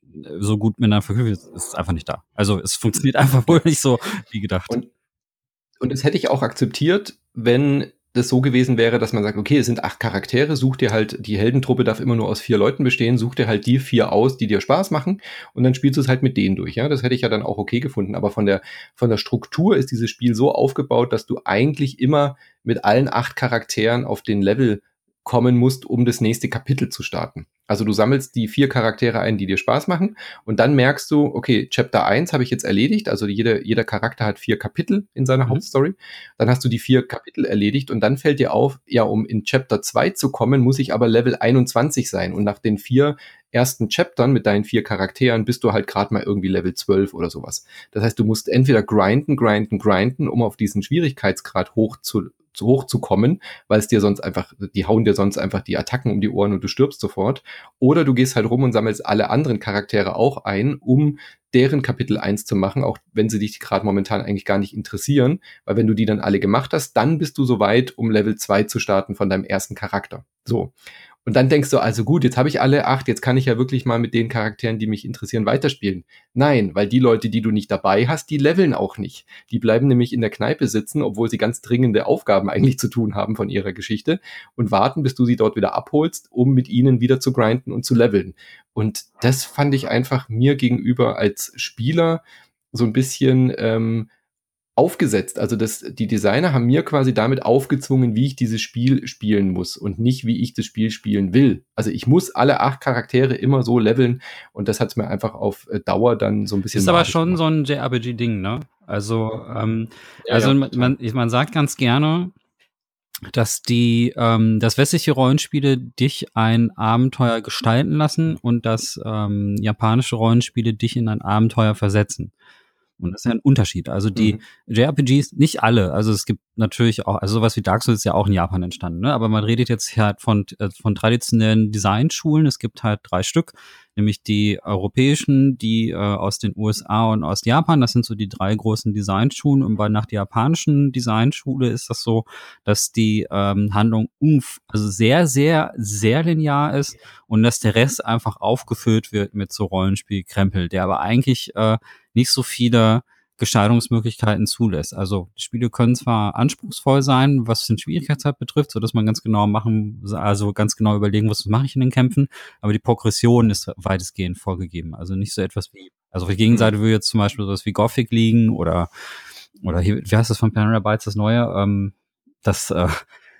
so gut miteinander verknüpft ist, ist einfach nicht da. Also es funktioniert einfach wohl nicht so wie gedacht. Und, und das hätte ich auch akzeptiert, wenn das so gewesen wäre, dass man sagt, okay, es sind acht Charaktere, such dir halt, die Heldentruppe darf immer nur aus vier Leuten bestehen, such dir halt die vier aus, die dir Spaß machen und dann spielst du es halt mit denen durch, ja, das hätte ich ja dann auch okay gefunden, aber von der, von der Struktur ist dieses Spiel so aufgebaut, dass du eigentlich immer mit allen acht Charakteren auf den Level kommen musst, um das nächste Kapitel zu starten. Also du sammelst die vier Charaktere ein, die dir Spaß machen und dann merkst du, okay, Chapter eins habe ich jetzt erledigt, also jeder, jeder Charakter hat vier Kapitel in seiner mhm. Hauptstory, dann hast du die vier Kapitel erledigt und dann fällt dir auf, ja, um in Chapter zwei zu kommen, muss ich aber Level einundzwanzig sein und nach den vier ersten Chaptern mit deinen vier Charakteren bist du halt gerade mal irgendwie Level zwölf oder sowas. Das heißt, du musst entweder grinden, grinden, grinden, um auf diesen Schwierigkeitsgrad hoch zu zu hoch zu kommen, weil es dir sonst einfach, die hauen dir sonst einfach die Attacken um die Ohren und du stirbst sofort. Oder du gehst halt rum und sammelst alle anderen Charaktere auch ein, um deren Kapitel eins zu machen, auch wenn sie dich gerade momentan eigentlich gar nicht interessieren, weil wenn du die dann alle gemacht hast, dann bist du soweit, um Level zwei zu starten von deinem ersten Charakter. So. Und dann denkst du, also gut, jetzt habe ich alle acht, jetzt kann ich ja wirklich mal mit den Charakteren, die mich interessieren, weiterspielen. Nein, weil die Leute, die du nicht dabei hast, die leveln auch nicht. Die bleiben nämlich in der Kneipe sitzen, obwohl sie ganz dringende Aufgaben eigentlich zu tun haben von ihrer Geschichte und warten, bis du sie dort wieder abholst, um mit ihnen wieder zu grinden und zu leveln. Und das fand ich einfach mir gegenüber als Spieler so ein bisschen ähm, aufgesetzt. Also das, die Designer haben mir quasi damit aufgezwungen, wie ich dieses Spiel spielen muss und nicht, wie ich das Spiel spielen will. Also ich muss alle acht Charaktere immer so leveln und das hat es mir einfach auf Dauer dann so ein bisschen... Ist aber schon gemacht. So ein J R P G-Ding, ne? Also, ähm, ja, also ja, man, man sagt ganz gerne, dass die, ähm, dass westliche Rollenspiele dich ein Abenteuer gestalten lassen und dass ähm, japanische Rollenspiele dich in ein Abenteuer versetzen. Und das ist ja ein Unterschied. Also die mhm. J R P Gs, nicht alle. Also es gibt natürlich auch, also sowas wie Dark Souls ist ja auch in Japan entstanden, ne? Aber man redet jetzt halt von, von traditionellen Designschulen. Es gibt halt drei Stück, nämlich die europäischen, die äh, aus den U S A und aus Japan. Das sind so die drei großen Designschulen. Und bei nach der japanischen Designschule ist das so, dass die ähm, Handlung umf, also sehr, sehr, sehr linear ist und dass der Rest einfach aufgefüllt wird mit so Rollenspielkrempel, der aber eigentlich äh, nicht so viele Gestaltungsmöglichkeiten zulässt. Also die Spiele können zwar anspruchsvoll sein, was den Schwierigkeitsgrad betrifft, so dass man ganz genau machen, also ganz genau überlegen, was mache ich in den Kämpfen, aber die Progression ist weitestgehend vorgegeben. Also nicht so etwas wie, also auf der Gegenseite würde jetzt zum Beispiel sowas wie Gothic liegen oder oder hier, wie heißt das von Panera Bytes, das neue, ähm, das äh,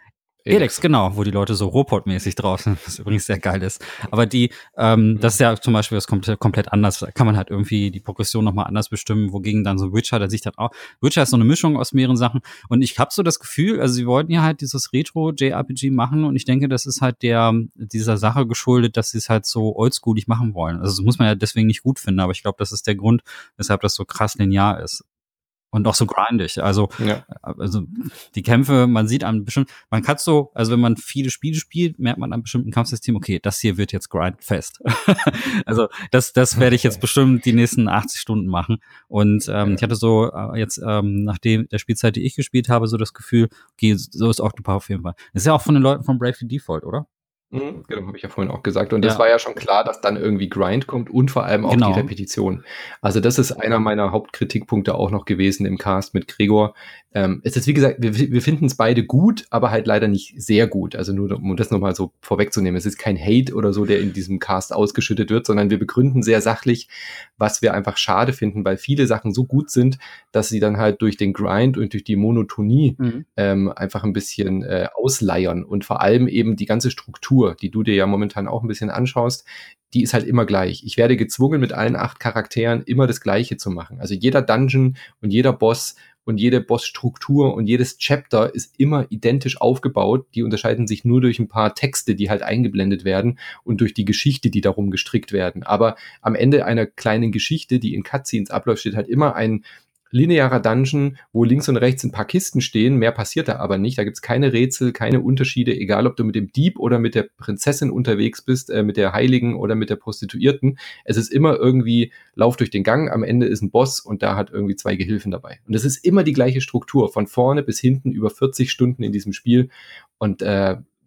Elex, genau, wo die Leute so Robot-mäßig drauf sind, was übrigens sehr geil ist. Aber die, ähm, das ist ja zum Beispiel was komplett, komplett anders. Da kann man halt irgendwie die Progression nochmal anders bestimmen, wogegen dann so Witcher, da sieht dann auch, Witcher ist so eine Mischung aus mehreren Sachen. Und ich habe so das Gefühl, also sie wollten ja halt dieses Retro-J R P G machen und ich denke, das ist halt der, dieser Sache geschuldet, dass sie es halt so oldschoolig machen wollen. Also das muss man ja deswegen nicht gut finden, aber ich glaube, das ist der Grund, weshalb das so krass linear ist. Und auch so grindig. Also, ja. also die Kämpfe, man sieht an bestimmten, man kann so, also wenn man viele Spiele spielt, merkt man an bestimmten Kampfsystemen, okay, das hier wird jetzt grindfest. Also das, das werde ich jetzt bestimmt die nächsten achtzig Stunden machen. Und ähm, ja. ich hatte so äh, jetzt ähm, nachdem der Spielzeit, die ich gespielt habe, so das Gefühl, okay, so ist Octopath auf jeden Fall. Das ist ja auch von den Leuten von Bravely Default, oder? Mhm, genau, habe ich ja vorhin auch gesagt. Und das ja. war ja schon klar, dass dann irgendwie Grind kommt und vor allem auch genau. die Repetition. Also das ist einer meiner Hauptkritikpunkte auch noch gewesen im Cast mit Gregor. Ähm, es ist, wie gesagt, wir, wir finden es beide gut, aber halt leider nicht sehr gut. Also nur, um das nochmal so vorwegzunehmen. Es ist kein Hate oder so, der in diesem Cast ausgeschüttet wird, sondern wir begründen sehr sachlich, was wir einfach schade finden, weil viele Sachen so gut sind, dass sie dann halt durch den Grind und durch die Monotonie mhm. ähm, einfach ein bisschen äh, ausleiern und vor allem eben die ganze Struktur, die du dir ja momentan auch ein bisschen anschaust, die ist halt immer gleich. Ich werde gezwungen, mit allen acht Charakteren immer das Gleiche zu machen. Also jeder Dungeon und jeder Boss und jede Bossstruktur und jedes Chapter ist immer identisch aufgebaut. Die unterscheiden sich nur durch ein paar Texte, die halt eingeblendet werden und durch die Geschichte, die darum gestrickt werden. Aber am Ende einer kleinen Geschichte, die in Cutscenes abläuft, steht halt immer ein linearer Dungeon, wo links und rechts ein paar Kisten stehen, mehr passiert da aber nicht. Da gibt's keine Rätsel, keine Unterschiede, egal ob du mit dem Dieb oder mit der Prinzessin unterwegs bist, äh, mit der Heiligen oder mit der Prostituierten. Es ist immer irgendwie, lauf durch den Gang, am Ende ist ein Boss und da hat irgendwie zwei Gehilfen dabei. Und es ist immer die gleiche Struktur, von vorne bis hinten über vierzig Stunden in diesem Spiel. Und äh,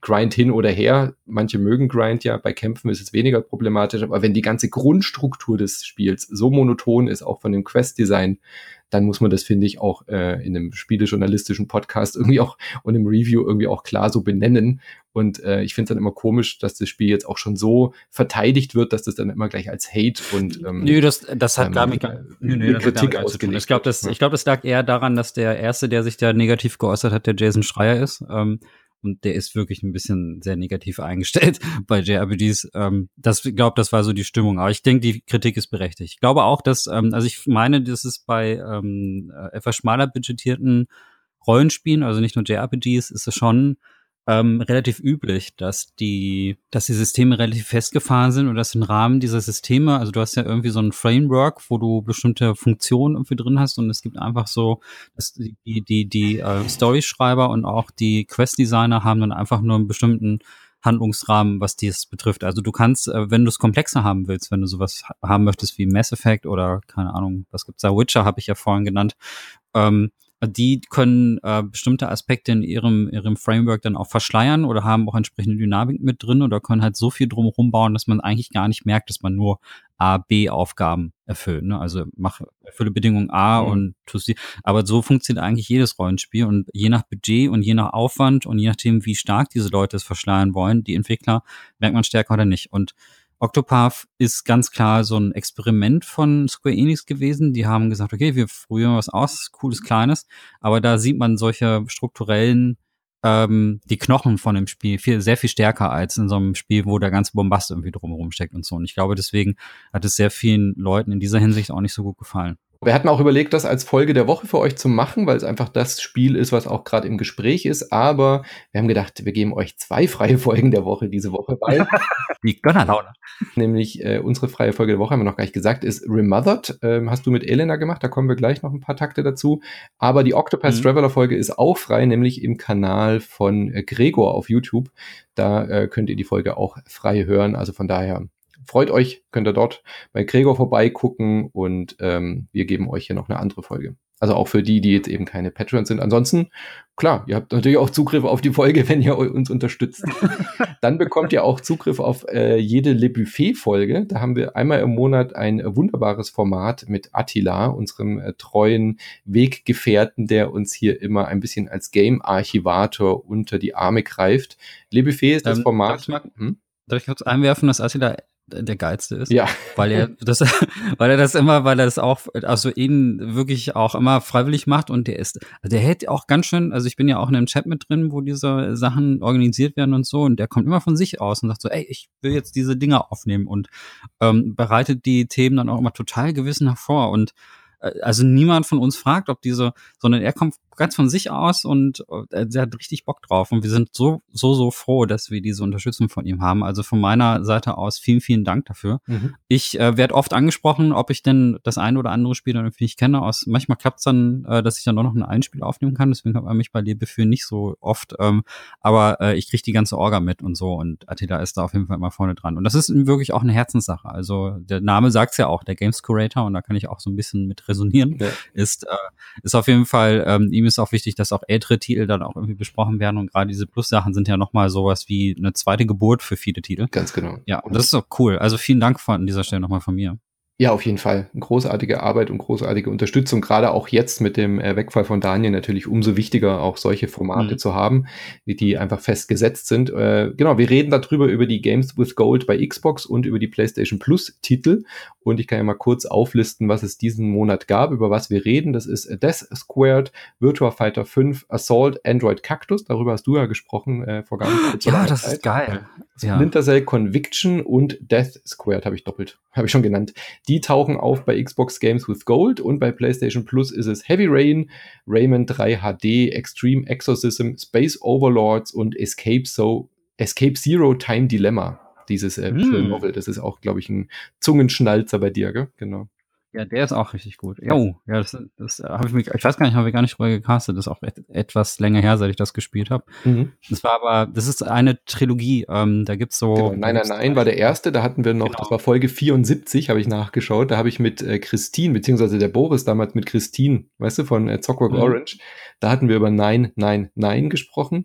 Grind hin oder her. Manche mögen Grind ja, bei Kämpfen ist es weniger problematisch, aber wenn die ganze Grundstruktur des Spiels so monoton ist, auch von dem Quest-Design, dann muss man das, finde ich, auch äh, in einem spielejournalistischen Podcast irgendwie auch und im Review irgendwie auch klar so benennen. Und äh, ich finde es dann immer komisch, dass das Spiel jetzt auch schon so verteidigt wird, dass das dann immer gleich als Hate und ähm, Nö, das, das hat ähm, damit gar, nö, nö, das Kritik hat ausgelegt. Ich glaube, das, ich glaube, das lag eher daran, dass der Erste, der sich da negativ geäußert hat, der Jason Schreier ist. Ähm, und der ist wirklich ein bisschen sehr negativ eingestellt bei J R P Gs. Ähm, das, ich glaube, das war so die Stimmung. Aber ich denke, die Kritik ist berechtigt. Ich glaube auch, dass, ähm, also ich meine, das ist bei ähm, etwas schmaler budgetierten Rollenspielen, also nicht nur J R P Gs, ist es schon ähm, relativ üblich, dass die, dass die Systeme relativ festgefahren sind und dass im Rahmen dieser Systeme, also du hast ja irgendwie so ein Framework, wo du bestimmte Funktionen irgendwie drin hast und es gibt einfach so, dass die, die, die, die äh, Storyschreiber und auch die Quest-Designer haben dann einfach nur einen bestimmten Handlungsrahmen, was dies betrifft. Also du kannst, äh, wenn du es komplexer haben willst, wenn du sowas ha- haben möchtest wie Mass Effect oder keine Ahnung, was gibt's da, Witcher habe ich ja vorhin genannt, ähm, die können äh, bestimmte Aspekte in ihrem ihrem Framework dann auch verschleiern oder haben auch entsprechende Dynamik mit drin oder können halt so viel drumherum bauen, dass man eigentlich gar nicht merkt, dass man nur A, B-Aufgaben erfüllt. Ne? Also mach, erfülle Bedingung A Mhm. und tust die. Aber so funktioniert eigentlich jedes Rollenspiel und je nach Budget und je nach Aufwand und je nachdem, wie stark diese Leute es verschleiern wollen, die Entwickler, merkt man stärker oder nicht. Und Octopath ist ganz klar so ein Experiment von Square Enix gewesen. Die haben gesagt, okay, wir probieren was aus, cooles, kleines, aber da sieht man solche strukturellen, ähm, die Knochen von dem Spiel viel, sehr viel stärker als in so einem Spiel, wo der ganze Bombast irgendwie drumherum steckt und so. Und ich glaube, deswegen hat es sehr vielen Leuten in dieser Hinsicht auch nicht so gut gefallen. Wir hatten auch überlegt, das als Folge der Woche für euch zu machen, weil es einfach das Spiel ist, was auch gerade im Gespräch ist. Aber wir haben gedacht, wir geben euch zwei freie Folgen der Woche diese Woche, weil Die Gönnerlaune. nämlich äh, unsere freie Folge der Woche, haben wir noch gar nicht gesagt, ist Remothered. Ähm, hast du mit Elena gemacht, da kommen wir gleich noch ein paar Takte dazu. Aber die Octopath Mhm. Traveler Folge ist auch frei, nämlich im Kanal von äh, Gregor auf YouTube. Da äh, könnt ihr die Folge auch frei hören. Also von daher freut euch, könnt ihr dort bei Gregor vorbeigucken und ähm, wir geben euch hier noch eine andere Folge. Also auch für die, die jetzt eben keine Patreons sind. Ansonsten, klar, ihr habt natürlich auch Zugriff auf die Folge, wenn ihr uns unterstützt. Dann bekommt ihr auch Zugriff auf äh, jede Le Buffet-Folge. Da haben wir einmal im Monat ein äh, wunderbares Format mit Attila, unserem äh, treuen Weggefährten, der uns hier immer ein bisschen als Game-Archivator unter die Arme greift. Le Buffet ist das Ähm, Format. darf ich mal- Hm? Darf ich kurz einwerfen, dass Attila der Geilste ist? Ja. Weil er das, weil er das immer, weil er das auch, also ihn wirklich auch immer freiwillig macht und der ist, der hält auch ganz schön, also ich bin ja auch in einem Chat mit drin, wo diese Sachen organisiert werden und so und der kommt immer von sich aus und sagt so, ey, ich will jetzt diese Dinger aufnehmen und ähm, bereitet die Themen dann auch immer total gewissenhaft vor und äh, also niemand von uns fragt, ob diese, sondern er kommt ganz von sich aus und äh, der hat richtig Bock drauf und wir sind so, so, so froh, dass wir diese Unterstützung von ihm haben. Also von meiner Seite aus vielen, vielen Dank dafür. Mhm. Ich äh, werde oft angesprochen, ob ich denn das eine oder andere Spiel dann irgendwie nicht kenne. Aus, manchmal klappt es dann, äh, dass ich dann auch noch ein Einspiel aufnehmen kann, deswegen hat man mich bei Lebefür nicht so oft, ähm, aber äh, ich kriege die ganze Orga mit und so und Attila ist da auf jeden Fall immer vorne dran. Und das ist wirklich auch eine Herzenssache. Also der Name sagt's ja auch, der Games Curator, und da kann ich auch so ein bisschen mit resonieren, Ja. ist, äh, ist auf jeden Fall, ähm, ihm ist auch wichtig, dass auch ältere Titel dann auch irgendwie besprochen werden und gerade diese Plus-Sachen sind ja nochmal sowas wie eine zweite Geburt für viele Titel. Ganz genau. Ja, und das ist auch cool. Also vielen Dank von an dieser Stelle nochmal von mir. Ja, auf jeden Fall. Großartige Arbeit und großartige Unterstützung. Gerade auch jetzt mit dem äh, Wegfall von Daniel natürlich umso wichtiger, auch solche Formate Mhm. zu haben, die, die einfach festgesetzt sind. Äh, genau, wir reden darüber über die Games with Gold bei Xbox und über die PlayStation Plus Titel. Und ich kann ja mal kurz auflisten, was es diesen Monat gab, über was wir reden. Das ist Death Squared, Virtua Fighter fünf, Assault, Android Cactus. Darüber hast du ja gesprochen äh, vor gar nicht allzu Ja, langer das Zeit. ist geil. Ja. Splinter Cell Conviction und Death Squared habe ich doppelt, habe ich schon genannt. Die tauchen auf bei Xbox Games with Gold und bei PlayStation Plus ist es Heavy Rain, Rayman drei H D, Extreme Exorcism, Space Overlords und Escape, so Escape Zero Time Dilemma. Dieses äh, Visual Mm. Novel, das ist auch, glaube ich, ein Zungenschnalzer bei dir, gell? Genau. Ja, der ist auch richtig gut. Oh, ja, das, das habe ich mir, ich weiß gar nicht, habe ich gar nicht drüber gecastet. Das ist auch et, etwas länger her, seit ich das gespielt habe. Mhm. Das war aber, das ist eine Trilogie. Ähm, da gibt's so. Genau. Nein, nein, nein war der erste. Da hatten wir noch, Genau. das war Folge vierundsiebzig, habe ich nachgeschaut. Da habe ich mit äh, Christine, beziehungsweise der Boris damals mit Christine, weißt du, von äh, Zockwork Mhm. Orange. Da hatten wir über Nein, Nein, Nein gesprochen.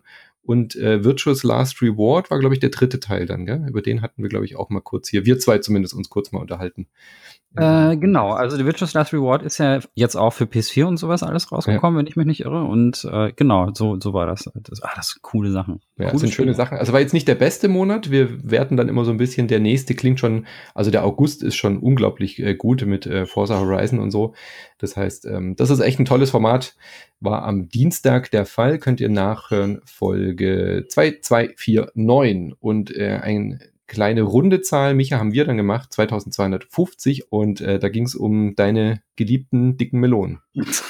Und äh, Virtuous Last Reward war, glaube ich, der dritte Teil dann, gell? Über den hatten wir, glaube ich, auch mal kurz hier, wir zwei zumindest, uns kurz mal unterhalten. Äh, genau, also The Virtuous Last Reward ist ja jetzt auch für P S vier und sowas alles rausgekommen, ja. wenn ich mich nicht irre. Und äh, genau, so, so war das. das. Ah, das sind coole Sachen. Ja, coole sind schöne Sachen. Also war jetzt nicht der beste Monat. Wir werten dann immer so ein bisschen, der nächste klingt schon, also der August ist schon unglaublich äh, gut mit äh, Forza Horizon und so. Das heißt, ähm, das ist echt ein tolles Format. War am Dienstag der Fall. Könnt ihr nachhören, Folge zwei zwei vier neun. Und äh, ein kleine runde Zahl, Micha, haben wir dann gemacht, zweitausendzweihundertfünfzig, und äh, da ging es um deine geliebten dicken Melonen.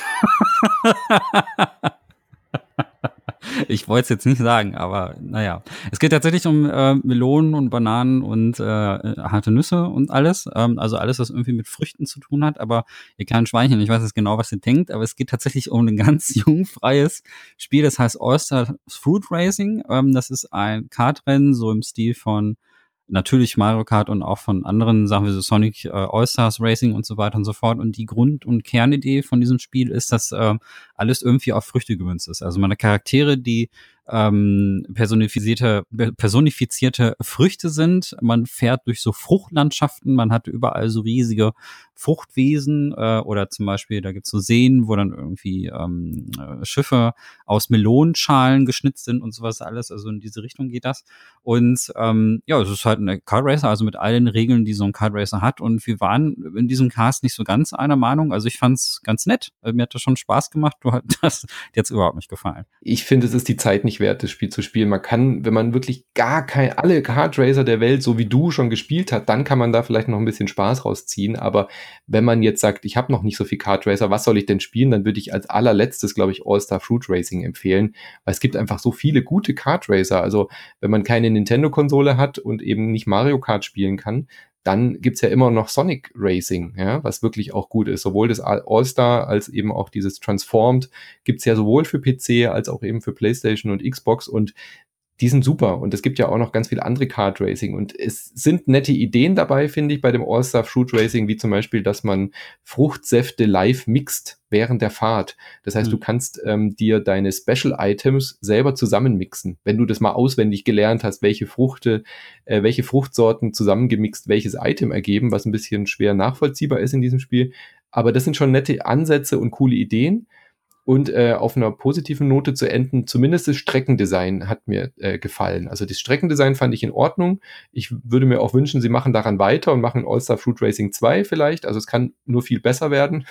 Ich wollte es jetzt nicht sagen, aber naja. Es geht tatsächlich um äh, Melonen und Bananen und äh, harte Nüsse und alles. Ähm, also alles, was irgendwie mit Früchten zu tun hat. Aber ihr kleinen Schweinchen, ich weiß jetzt genau, was ihr denkt, aber es geht tatsächlich um ein ganz jugendfreies Spiel, das heißt All-Star Fruit Racing. Ähm, das ist ein Kartrennen, so im Stil von natürlich Mario Kart und auch von anderen Sachen wie so Sonic äh, All-Stars Racing und so weiter und so fort. Und die Grund- und Kernidee von diesem Spiel ist, dass äh, alles irgendwie auf Früchte gemünzt ist. Also meine Charaktere, die ähm, personifizierte, personifizierte Früchte sind. Man fährt durch so Fruchtlandschaften, man hat überall so riesige Fruchtwesen äh, oder zum Beispiel, da gibt's so Seen, wo dann irgendwie ähm, Schiffe aus Melonenschalen geschnitzt sind und sowas alles. Also in diese Richtung geht das. Und ähm, ja, es ist halt ein Kartracer, also mit allen Regeln, die so ein Kartracer hat. Und wir waren in diesem Cast nicht so ganz einer Meinung. Also ich fand's ganz nett. Mir hat das schon Spaß gemacht. Du hat das jetzt überhaupt nicht gefallen. Ich finde, es ist die Zeit nicht wert, das Spiel zu spielen. Man kann, wenn man wirklich gar kein, alle Kartracer der Welt, so wie du schon gespielt hat, dann kann man da vielleicht noch ein bisschen Spaß rausziehen. Aber wenn man jetzt sagt, ich habe noch nicht so viel Kartracer, was soll ich denn spielen? Dann würde ich als allerletztes, glaube ich, All-Star Fruit Racing empfehlen, weil es gibt einfach so viele gute Kartracer. Also wenn man keine Nintendo-Konsole hat und eben nicht Mario Kart spielen kann, dann gibt's ja immer noch Sonic Racing, ja, was wirklich auch gut ist. Sowohl das All-Star als eben auch dieses Transformed gibt's ja sowohl für P C als auch eben für PlayStation und Xbox, und die sind super. Und es gibt ja auch noch ganz viele andere Kart Racing. Und es sind nette Ideen dabei, finde ich, bei dem All-Star Fruit Racing, wie zum Beispiel, dass man Fruchtsäfte live mixt während der Fahrt. Das heißt, mhm. du kannst ähm, dir deine Special Items selber zusammenmixen. Wenn du das mal auswendig gelernt hast, welche Früchte, äh, welche Fruchtsorten zusammengemixt welches Item ergeben, was ein bisschen schwer nachvollziehbar ist in diesem Spiel. Aber das sind schon nette Ansätze und coole Ideen. Und äh, auf einer positiven Note zu enden, zumindest das Streckendesign hat mir äh, gefallen. Also das Streckendesign fand ich in Ordnung. Ich würde mir auch wünschen, sie machen daran weiter und machen All-Star Fruit Racing zwei vielleicht. Also es kann nur viel besser werden.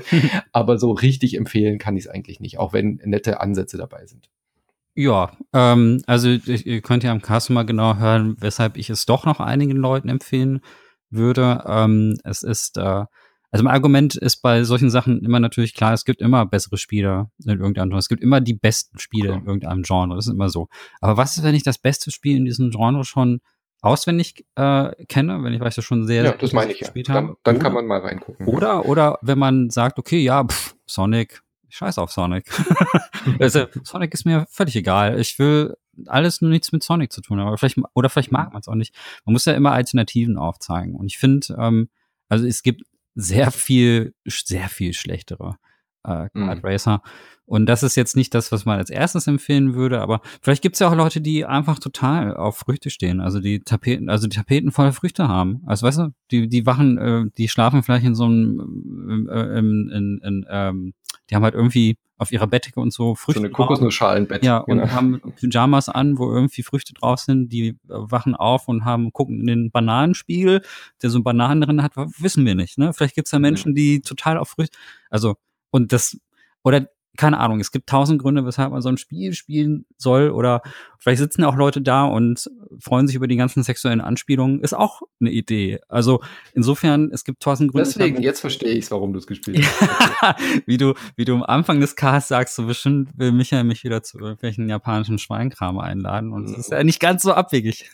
Aber so richtig empfehlen kann ich es eigentlich nicht, auch wenn nette Ansätze dabei sind. Ja, ähm, also ich, ihr könnt ja am Cast mal genau hören, weshalb ich es doch noch einigen Leuten empfehlen würde. Ähm, es ist äh, Also mein Argument ist bei solchen Sachen immer natürlich klar, es gibt immer bessere Spieler in irgendeinem Genre. Es gibt immer die besten Spiele in irgendeinem Genre. Das ist immer so. Aber was ist, wenn ich das beste Spiel in diesem Genre schon auswendig äh, kenne, wenn ich weiß, schon sehr, ja, das meine ich gespielt ja. habe? Dann, dann oder, kann man mal reingucken. Oder, oder wenn man sagt, okay, ja, pff, Sonic, ich scheiß auf Sonic. Also, Sonic ist mir völlig egal. Ich will alles nur nichts mit Sonic zu tun haben. Oder vielleicht, oder vielleicht mag man es auch nicht. Man muss ja immer Alternativen aufzeigen. Und ich finde, ähm, also es gibt sehr viel, sehr viel schlechtere äh, Kart Racer. Mhm. Und das ist jetzt nicht das, was man als erstes empfehlen würde, aber vielleicht gibt es ja auch Leute, die einfach total auf Früchte stehen, also die Tapeten, also die Tapeten voller Früchte haben. Also weißt du, die, die wachen, äh, die schlafen vielleicht in so einem, äh, in, in, in, ähm, die haben halt irgendwie auf ihrer Bettdecke und so Früchte. So eine Kokosnussschalenbett. Ja, und genau. haben Pyjamas an, wo irgendwie Früchte drauf sind, die äh, wachen auf und haben, gucken in den Bananenspiegel, der so Bananen drin hat, wissen wir nicht, ne? Vielleicht gibt's da Menschen, die total auf Früchte, also, und das, oder, keine Ahnung, es gibt tausend Gründe, weshalb man so ein Spiel spielen soll, oder vielleicht sitzen auch Leute da und freuen sich über die ganzen sexuellen Anspielungen, ist auch eine Idee. Also insofern, es gibt tausend Gründe. Deswegen, jetzt verstehe ich warum du es gespielt hast. wie du, wie du am Anfang des Casts sagst, so bestimmt will Michael mich wieder zu irgendwelchen japanischen Schweinkram einladen, und es mhm. ist ja nicht ganz so abwegig.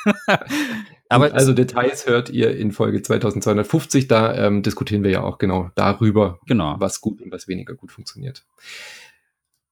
Aber also Details hört ihr in Folge zweitausendzweihundertfünfzig, da ähm, diskutieren wir ja auch genau darüber, genau. was gut und was weniger gut funktioniert.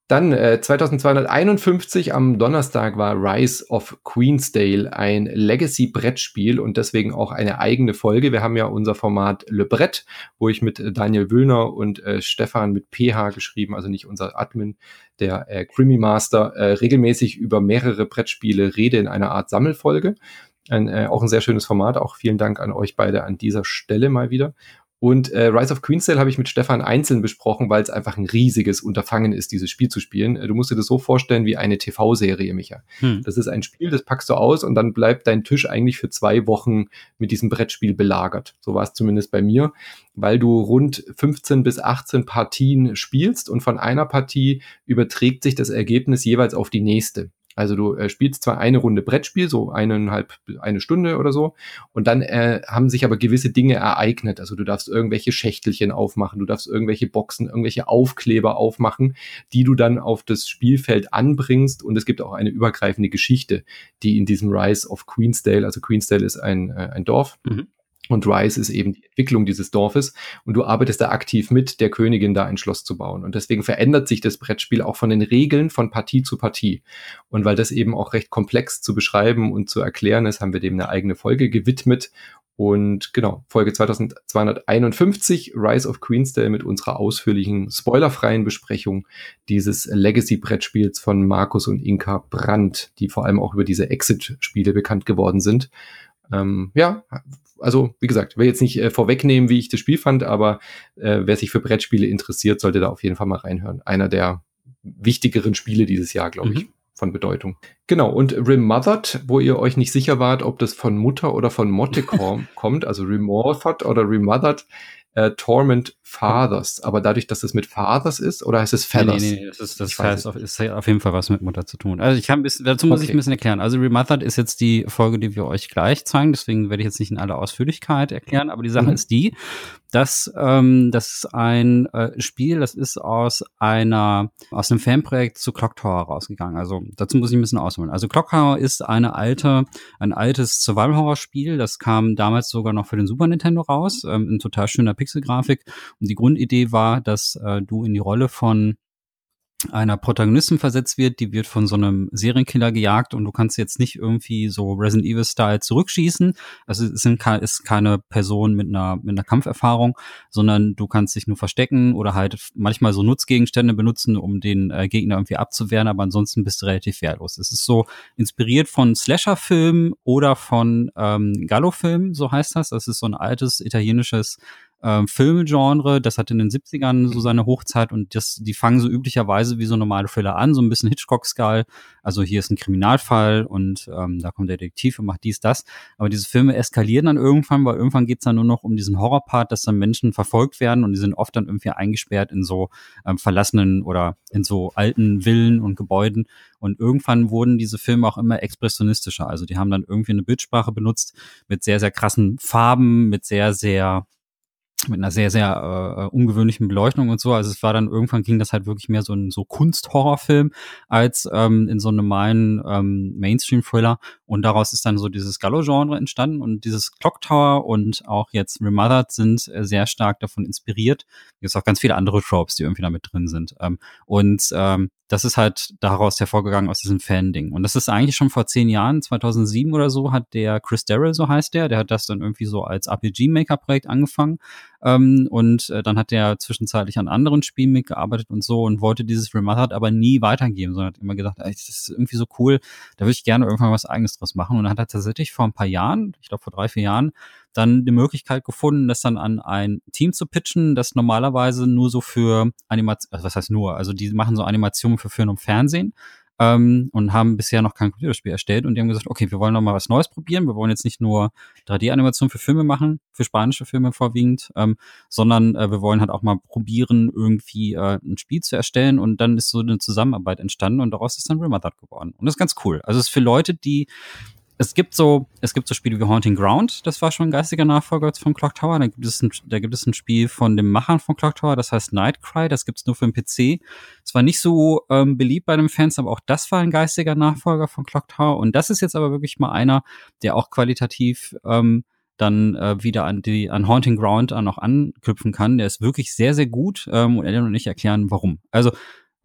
Dann äh, zweitausendzweihunderteinundfünfzig am Donnerstag war Rise of Queensdale ein Legacy-Brettspiel und deswegen auch eine eigene Folge. Wir haben ja unser Format Le Brett, wo ich mit Daniel Wüllner und äh, Stefan mit P H geschrieben, also nicht unser Admin, der äh, Creamy Master, äh, regelmäßig über mehrere Brettspiele rede in einer Art Sammelfolge. Ein, äh, auch ein sehr schönes Format. Auch vielen Dank an euch beide an dieser Stelle mal wieder. Und äh, Rise of Queensdale habe ich mit Stefan einzeln besprochen, weil es einfach ein riesiges Unterfangen ist, dieses Spiel zu spielen. Du musst dir das so vorstellen wie eine T V-Serie, Micha. Hm. Das ist ein Spiel, das packst du aus und dann bleibt dein Tisch eigentlich für zwei Wochen mit diesem Brettspiel belagert. So war es zumindest bei mir, weil du rund fünfzehn bis achtzehn Partien spielst und von einer Partie überträgt sich das Ergebnis jeweils auf die nächste. Also du äh, spielst zwar eine Runde Brettspiel, so eineinhalb, eine Stunde oder so, und dann äh, haben sich aber gewisse Dinge ereignet. Also du darfst irgendwelche Schächtelchen aufmachen, du darfst irgendwelche Boxen, irgendwelche Aufkleber aufmachen, die du dann auf das Spielfeld anbringst. Und es gibt auch eine übergreifende Geschichte, die in diesem Rise of Queensdale, also Queensdale ist ein, äh, ein Dorf, mhm. Und Rise ist eben die Entwicklung dieses Dorfes und du arbeitest da aktiv mit, der Königin da ein Schloss zu bauen. Und deswegen verändert sich das Brettspiel auch von den Regeln von Partie zu Partie. Und weil das eben auch recht komplex zu beschreiben und zu erklären ist, haben wir dem eine eigene Folge gewidmet. Und genau, Folge zweitausendzweihunderteinundfünfzig, Rise of Queensdale mit unserer ausführlichen, spoilerfreien Besprechung dieses Legacy-Brettspiels von Markus und Inka Brandt, die vor allem auch über diese Exit-Spiele bekannt geworden sind. Ähm, ja, also wie gesagt, ich will jetzt nicht äh, vorwegnehmen, wie ich das Spiel fand, aber äh, wer sich für Brettspiele interessiert, sollte da auf jeden Fall mal reinhören. Einer der wichtigeren Spiele dieses Jahr, glaube ich, mhm. von Bedeutung. Genau, und Remothered, wo ihr euch nicht sicher wart, ob das von Mutter oder von Motte kommt, also Remothered oder Remothered, äh, Torment Fathers. Aber dadurch, dass es mit Fathers ist, oder heißt es Feathers? Nee, nee, nee, das ist, das heißt, auf, ist auf jeden Fall was mit Mutter zu tun. Also ich habe ein bisschen, dazu muss okay. ich ein bisschen erklären. Also Remothered ist jetzt die Folge, die wir euch gleich zeigen, deswegen werde ich jetzt nicht in aller Ausführlichkeit erklären, aber die Sache mhm. ist die, dass ähm, das ist ein äh, Spiel, das ist aus einer, aus einem Fanprojekt zu Clock Tower rausgegangen. Also dazu muss ich ein bisschen ausholen. Also Clock Tower ist eine alte, ein altes Survival-Horror-Spiel, das kam damals sogar noch für den Super Nintendo raus, ähm, in total schöner Pixelgrafik. Und die Grundidee war, dass äh, du in die Rolle von einer Protagonistin versetzt wird, die wird von so einem Serienkiller gejagt und du kannst jetzt nicht irgendwie so Resident Evil-Style zurückschießen. Also es sind ke- ist keine Person mit einer mit einer Kampferfahrung, sondern du kannst dich nur verstecken oder halt manchmal so Nutzgegenstände benutzen, um den äh, Gegner irgendwie abzuwehren, aber ansonsten bist du relativ wehrlos. Es ist so inspiriert von Slasher-Filmen oder von ähm, Gallo-Filmen, so heißt das. Das ist so ein altes italienisches Ähm, Filmgenre, das hat in den siebzigern so seine Hochzeit und das, die fangen so üblicherweise wie so normale Thriller an, so ein bisschen Hitchcock-Style. Also hier ist ein Kriminalfall und ähm, da kommt der Detektiv und macht dies, das. Aber diese Filme eskalieren dann irgendwann, weil irgendwann geht's dann nur noch um diesen Horrorpart, dass dann Menschen verfolgt werden und die sind oft dann irgendwie eingesperrt in so ähm, verlassenen oder in so alten Villen und Gebäuden. Und irgendwann wurden diese Filme auch immer expressionistischer. Also die haben dann irgendwie eine Bildsprache benutzt mit sehr, sehr krassen Farben, mit sehr, sehr mit einer sehr, sehr äh, ungewöhnlichen Beleuchtung und so. Also es war dann, irgendwann ging das halt wirklich mehr so ein so Kunst-Horrorfilm als ähm, in so einem normalen ähm, Mainstream-Thriller. Und daraus ist dann so dieses Gallo-Genre entstanden. Und dieses Clock Tower und auch jetzt Remothered sind äh, sehr stark davon inspiriert. Es gibt auch ganz viele andere Tropes, die irgendwie da mit drin sind. Ähm, und ähm, das ist halt daraus hervorgegangen aus diesem Fan-Ding. Und das ist eigentlich schon vor zehn Jahren, zweitausendsieben oder so, hat der Chris Darrell, so heißt der, der hat das dann irgendwie so als R P G-Maker-Projekt angefangen. Ähm, und äh, dann hat der zwischenzeitlich an anderen Spielen mitgearbeitet und so und wollte dieses Remothered aber nie weitergeben, sondern hat immer gedacht, ey, das ist irgendwie so cool, da würde ich gerne irgendwann was Eigenes draus machen. Und dann hat er tatsächlich vor ein paar Jahren, ich glaube vor drei, vier Jahren, dann die Möglichkeit gefunden, das dann an ein Team zu pitchen, das normalerweise nur so für Animation, also was heißt nur, also die machen so Animationen für Film und Fernsehen. Ähm, und haben bisher noch kein Computerspiel erstellt und die haben gesagt, okay, wir wollen noch mal was Neues probieren, wir wollen jetzt nicht nur drei D-Animationen für Filme machen, für spanische Filme vorwiegend, ähm, sondern äh, wir wollen halt auch mal probieren, irgendwie äh, ein Spiel zu erstellen und dann ist so eine Zusammenarbeit entstanden und daraus ist dann Remothered geworden. Und das ist ganz cool. Also es ist für Leute, die Es gibt so, es gibt so Spiele wie Haunting Ground, das war schon ein geistiger Nachfolger von Clock Tower. Da gibt es ein, da gibt es ein Spiel von dem Machern von Clock Tower, das heißt Nightcry, das gibt's nur für den P C. Es war nicht so ähm, beliebt bei den Fans, aber auch das war ein geistiger Nachfolger von Clock Tower. Und das ist jetzt aber wirklich mal einer, der auch qualitativ ähm, dann äh, wieder an die an Haunting Ground an auch anknüpfen kann. Der ist wirklich sehr, sehr gut ähm, und er wird noch nicht erklären, warum. Also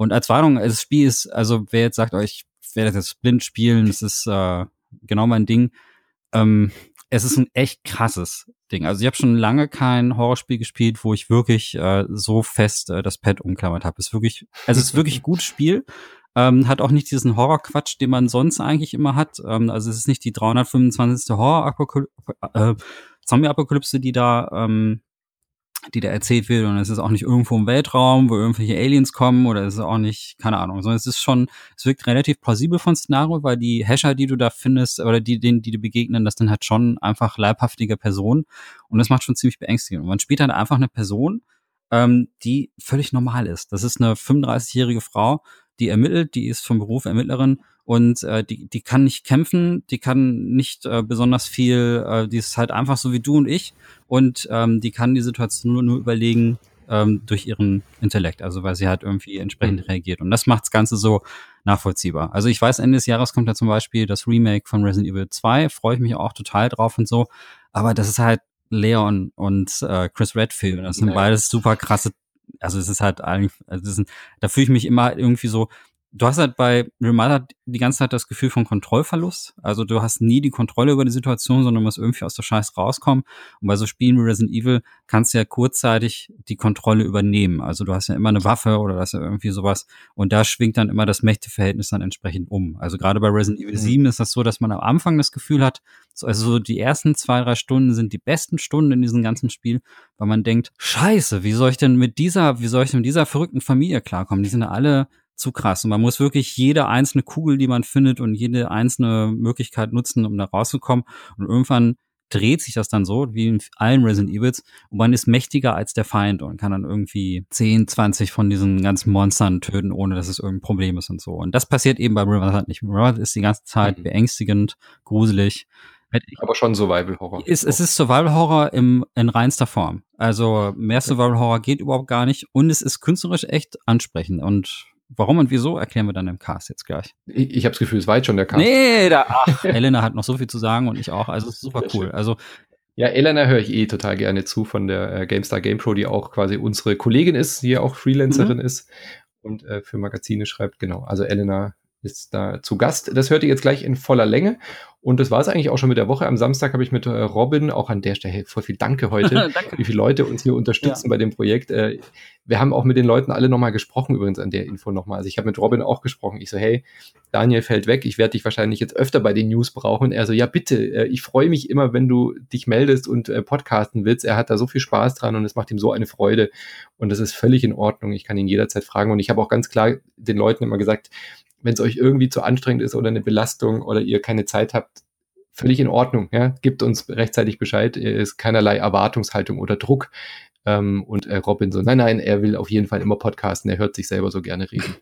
Und als Warnung, das Spiel ist, also wer jetzt sagt, oh, ich werde das jetzt blind spielen, das ist äh, genau mein Ding. Ähm, es ist ein echt krasses Ding. Also ich habe schon lange kein Horrorspiel gespielt, wo ich wirklich äh, so fest äh, das Pad umklammert habe. Es ist wirklich, es ist wirklich ein gutes Spiel. Ähm, hat auch nicht diesen Horrorquatsch, den man sonst eigentlich immer hat. Ähm, also es ist nicht die dreihundertfünfundzwanzigste Horror-Apokalypse, äh, Zombie-Apokalypse, die da ähm, die da erzählt wird, und es ist auch nicht irgendwo im Weltraum, wo irgendwelche Aliens kommen, oder es ist auch nicht, keine Ahnung, sondern es ist schon, es wirkt relativ plausibel von Szenario, weil die Häscher, die du da findest, oder die, denen, die dir begegnen, das sind halt schon einfach leibhaftige Personen, und das macht schon ziemlich beängstigend. Und man spielt halt einfach eine Person, ähm, die völlig normal ist. Das ist eine fünfunddreißigjährige Frau, die ermittelt, die ist vom Beruf Ermittlerin, und äh, die die kann nicht kämpfen, die kann nicht äh, besonders viel, äh, die ist halt einfach so wie du und ich, und ähm, die kann die Situation nur, nur überlegen ähm, durch ihren Intellekt, also weil sie halt irgendwie entsprechend mhm. reagiert, und das macht das Ganze so nachvollziehbar. Also ich weiß, Ende des Jahres kommt da zum Beispiel das Remake von Resident Evil zwei, freue ich mich auch total drauf und so, aber das ist halt Leon und äh, Chris Redfield, das sind naja. beides super krasse, also es ist halt eigentlich, also das sind, da fühle ich mich immer irgendwie so, du hast halt bei Remother die ganze Zeit das Gefühl von Kontrollverlust. Also du hast nie die Kontrolle über die Situation, sondern musst irgendwie aus der Scheiß rauskommen. Und bei so Spielen wie Resident Evil kannst du ja kurzzeitig die Kontrolle übernehmen. Also du hast ja immer eine Waffe oder das ja irgendwie sowas. Und da schwingt dann immer das Mächteverhältnis dann entsprechend um. Also gerade bei Resident Evil mhm. sieben ist das so, dass man am Anfang das Gefühl hat, also so die ersten zwei, drei Stunden sind die besten Stunden in diesem ganzen Spiel, weil man denkt, scheiße, wie soll ich denn mit dieser, wie soll ich denn mit dieser verrückten Familie klarkommen? Die sind ja alle zu krass. Und man muss wirklich jede einzelne Kugel, die man findet, und jede einzelne Möglichkeit nutzen, um da rauszukommen. Und irgendwann dreht sich das dann so, wie in allen Resident Evils, und man ist mächtiger als der Feind und kann dann irgendwie zehn, zwanzig von diesen ganzen Monstern töten, ohne dass es irgendein Problem ist und so. Und das passiert eben bei Remother nicht. Remother ist die ganze Zeit mhm. beängstigend, gruselig. Aber schon Survival-Horror. Es, es ist Survival-Horror im, in reinster Form. Also mehr Survival-Horror geht überhaupt gar nicht. Und es ist künstlerisch echt ansprechend. Und warum und wieso, erklären wir dann im Cast jetzt gleich. Ich, ich habe das Gefühl, es war jetzt schon der Cast. Nee, da, ach, Elena hat noch so viel zu sagen, und ich auch. Also es ist super cool. Also ja, Elena höre ich eh total gerne zu von der äh, GameStar Game Pro, die auch quasi unsere Kollegin ist, die ja auch Freelancerin mhm. ist und äh, für Magazine schreibt. Genau, also Elena ist da zu Gast. Das hört ihr jetzt gleich in voller Länge. Und das war es eigentlich auch schon mit der Woche. Am Samstag habe ich mit äh, Robin, auch an der Stelle, hey, voll viel Danke heute, Danke. Wie viele Leute uns hier unterstützen ja. bei dem Projekt. Äh, wir haben auch mit den Leuten alle nochmal gesprochen, übrigens an der Info nochmal. Also ich habe mit Robin auch gesprochen. Ich so, hey, Daniel fällt weg. Ich werde dich wahrscheinlich jetzt öfter bei den News brauchen. Und er so, ja bitte, äh, ich freue mich immer, wenn du dich meldest und äh, podcasten willst. Er hat da so viel Spaß dran und es macht ihm so eine Freude. Und das ist völlig in Ordnung. Ich kann ihn jederzeit fragen. Und ich habe auch ganz klar den Leuten immer gesagt, wenn es euch irgendwie zu anstrengend ist oder eine Belastung oder ihr keine Zeit habt, völlig in Ordnung. Ja? Gebt uns rechtzeitig Bescheid. Es ist keinerlei Erwartungshaltung oder Druck. Ähm, und äh, Robin so, nein, nein, er will auf jeden Fall immer podcasten. Er hört sich selber so gerne reden.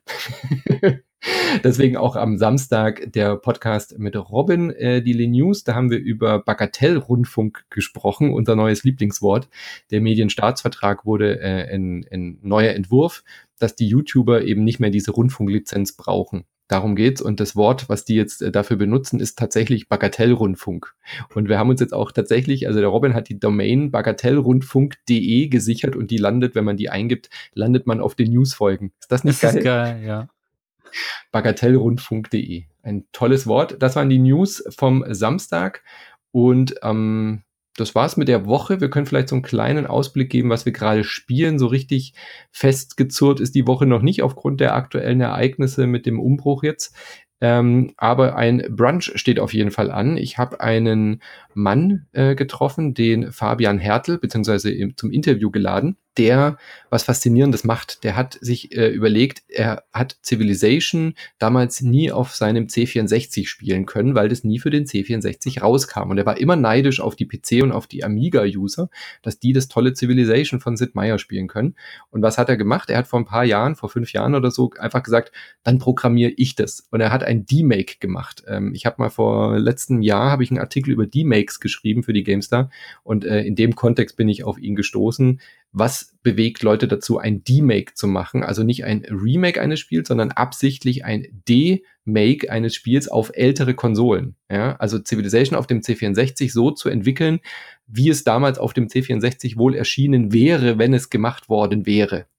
Deswegen auch am Samstag der Podcast mit Robin, äh, die Le News. Da haben wir über Bagatellrundfunk gesprochen, unser neues Lieblingswort. Der Medienstaatsvertrag wurde äh, ein, ein neuer Entwurf, dass die YouTuber eben nicht mehr diese Rundfunklizenz brauchen. Darum geht's. Und das Wort, was die jetzt äh, dafür benutzen, ist tatsächlich Bagatellrundfunk. Und wir haben uns jetzt auch tatsächlich, also der Robin hat die Domain bagatellrundfunk punkt de gesichert, und die landet, wenn man die eingibt, landet man auf den Newsfolgen. Ist das nicht das geil? Ist geil, ja. bagatellrundfunk punkt de. Ein tolles Wort. Das waren die News vom Samstag. Und ähm, das war's mit der Woche. Wir können vielleicht so einen kleinen Ausblick geben, was wir gerade spielen. So richtig festgezurrt ist die Woche noch nicht aufgrund der aktuellen Ereignisse mit dem Umbruch jetzt. Ähm, aber ein Brunch steht auf jeden Fall an. Ich habe einen Mann äh, getroffen, den Fabian Hertel, beziehungsweise im, zum Interview geladen, der was Faszinierendes macht. Der hat sich äh, überlegt, er hat Civilization damals nie auf seinem C vierundsechzig spielen können, weil das nie für den C vierundsechzig rauskam. Und er war immer neidisch auf die P C- und auf die Amiga-User, dass die das tolle Civilization von Sid Meier spielen können. Und was hat er gemacht? Er hat vor ein paar Jahren, vor fünf Jahren oder so, einfach gesagt, dann programmiere ich das. Und er hat ein D-Make gemacht. Ähm, ich habe mal vor letztem Jahr habe ich einen Artikel über D-Makes geschrieben für die GameStar, und äh, in dem Kontext bin ich auf ihn gestoßen. Was bewegt Leute dazu, ein D-Make zu machen? Also nicht ein Remake eines Spiels, sondern absichtlich ein D-Make eines Spiels auf ältere Konsolen. Ja? Also Civilization auf dem C vierundsechzig so zu entwickeln, wie es damals auf dem C vierundsechzig wohl erschienen wäre, wenn es gemacht worden wäre.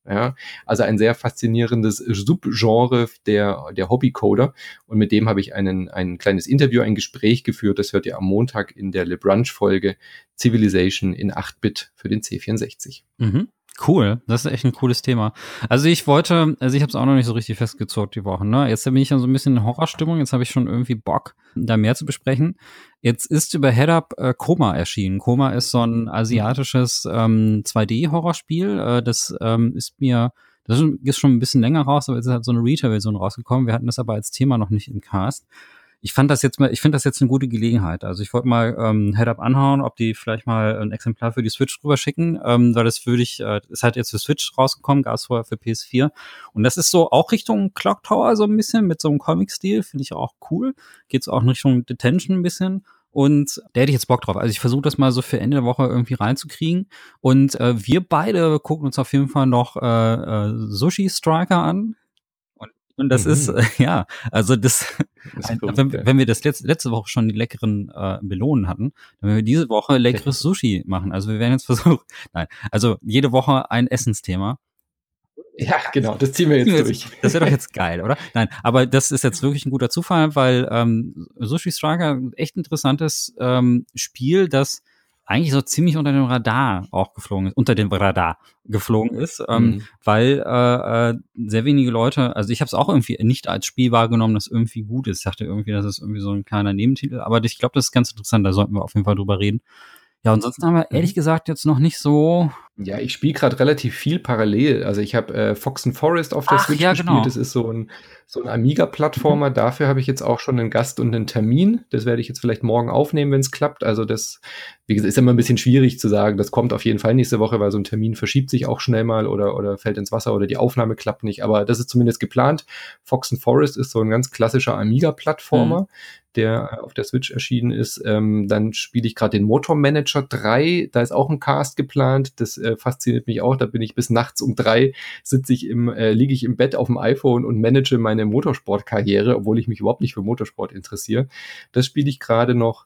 Ja, also ein sehr faszinierendes Subgenre der, der Hobbycoder. Und mit dem habe ich einen, ein kleines Interview, ein Gespräch geführt. Das hört ihr am Montag in der LeBrunch-Folge Civilization in acht Bit für den C vierundsechzig. Mhm. Cool, das ist echt ein cooles Thema. Also ich wollte, also ich habe es auch noch nicht so richtig festgezockt die Woche, ne? Jetzt bin ich ja so ein bisschen in Horrorstimmung, jetzt habe ich schon irgendwie Bock, da mehr zu besprechen. Jetzt ist über Headup äh, Coma erschienen. Coma ist so ein asiatisches ähm, zwei D-Horrorspiel. Äh, das ähm, ist mir, das ist schon ein bisschen länger raus, aber jetzt ist halt so eine Retail-Version rausgekommen. Wir hatten das aber als Thema noch nicht im Cast. Ich fand das jetzt mal, ich finde das jetzt eine gute Gelegenheit. Also ich wollte mal ähm, Headup anhauen, ob die vielleicht mal ein Exemplar für die Switch drüber schicken, ähm, weil das würde ich, äh, ist halt jetzt für Switch rausgekommen, gab es vorher für P S vier. Und das ist so auch Richtung Clock Tower so ein bisschen mit so einem Comic-Stil, finde ich auch cool. Geht's auch in Richtung Detention ein bisschen. Und da hätte ich jetzt Bock drauf. Also ich versuche das mal so für Ende der Woche irgendwie reinzukriegen. Und äh, wir beide gucken uns auf jeden Fall noch äh, äh, Sushi Striker an. Und das mhm. ist, äh, ja, also das, das ein, verrückt, wenn, ja. wenn wir das letzte, letzte Woche schon die leckeren äh, Melonen hatten, dann werden wir diese Woche leckeres Sushi machen. Also wir werden jetzt versuchen, nein, also jede Woche ein Essensthema. Ja, genau, das ziehen wir jetzt, jetzt durch. Das wäre doch jetzt geil, oder? Nein, aber das ist jetzt wirklich ein guter Zufall, weil ähm, Sushi Striker ein echt interessantes ähm, Spiel, das eigentlich so ziemlich unter dem Radar auch geflogen ist, unter dem Radar geflogen ist, ähm, mhm. weil äh, äh, sehr wenige Leute, also ich habe es auch irgendwie nicht als Spiel wahrgenommen, das irgendwie gut ist. Ich dachte irgendwie, das ist irgendwie so ein kleiner Nebentitel, aber ich glaube, das ist ganz interessant, da sollten wir auf jeden Fall drüber reden. Ja, ansonsten haben wir ehrlich mhm. gesagt jetzt noch nicht so... Ja, ich spiele gerade relativ viel parallel. Also ich habe äh, Fox and Forest auf der Ach, Switch ja, gespielt. Genau. Das ist so ein, so ein Amiga-Plattformer. Mhm. Dafür habe ich jetzt auch schon einen Gast und einen Termin. Das werde ich jetzt vielleicht morgen aufnehmen, wenn es klappt. Also das, wie gesagt, ist immer ein bisschen schwierig zu sagen. Das kommt auf jeden Fall nächste Woche, weil so ein Termin verschiebt sich auch schnell mal oder, oder fällt ins Wasser oder die Aufnahme klappt nicht. Aber das ist zumindest geplant. Fox and Forest ist so ein ganz klassischer Amiga-Plattformer, mhm. der auf der Switch erschienen ist. Ähm, dann spiele ich gerade den Motor Manager drei. Da ist auch ein Cast geplant. Das äh, fasziniert mich auch. Da bin ich bis nachts um drei, sitze ich im, äh, liege ich im Bett auf dem iPhone und manage meine Motorsportkarriere, obwohl ich mich überhaupt nicht für Motorsport interessiere. Das spiele ich gerade noch.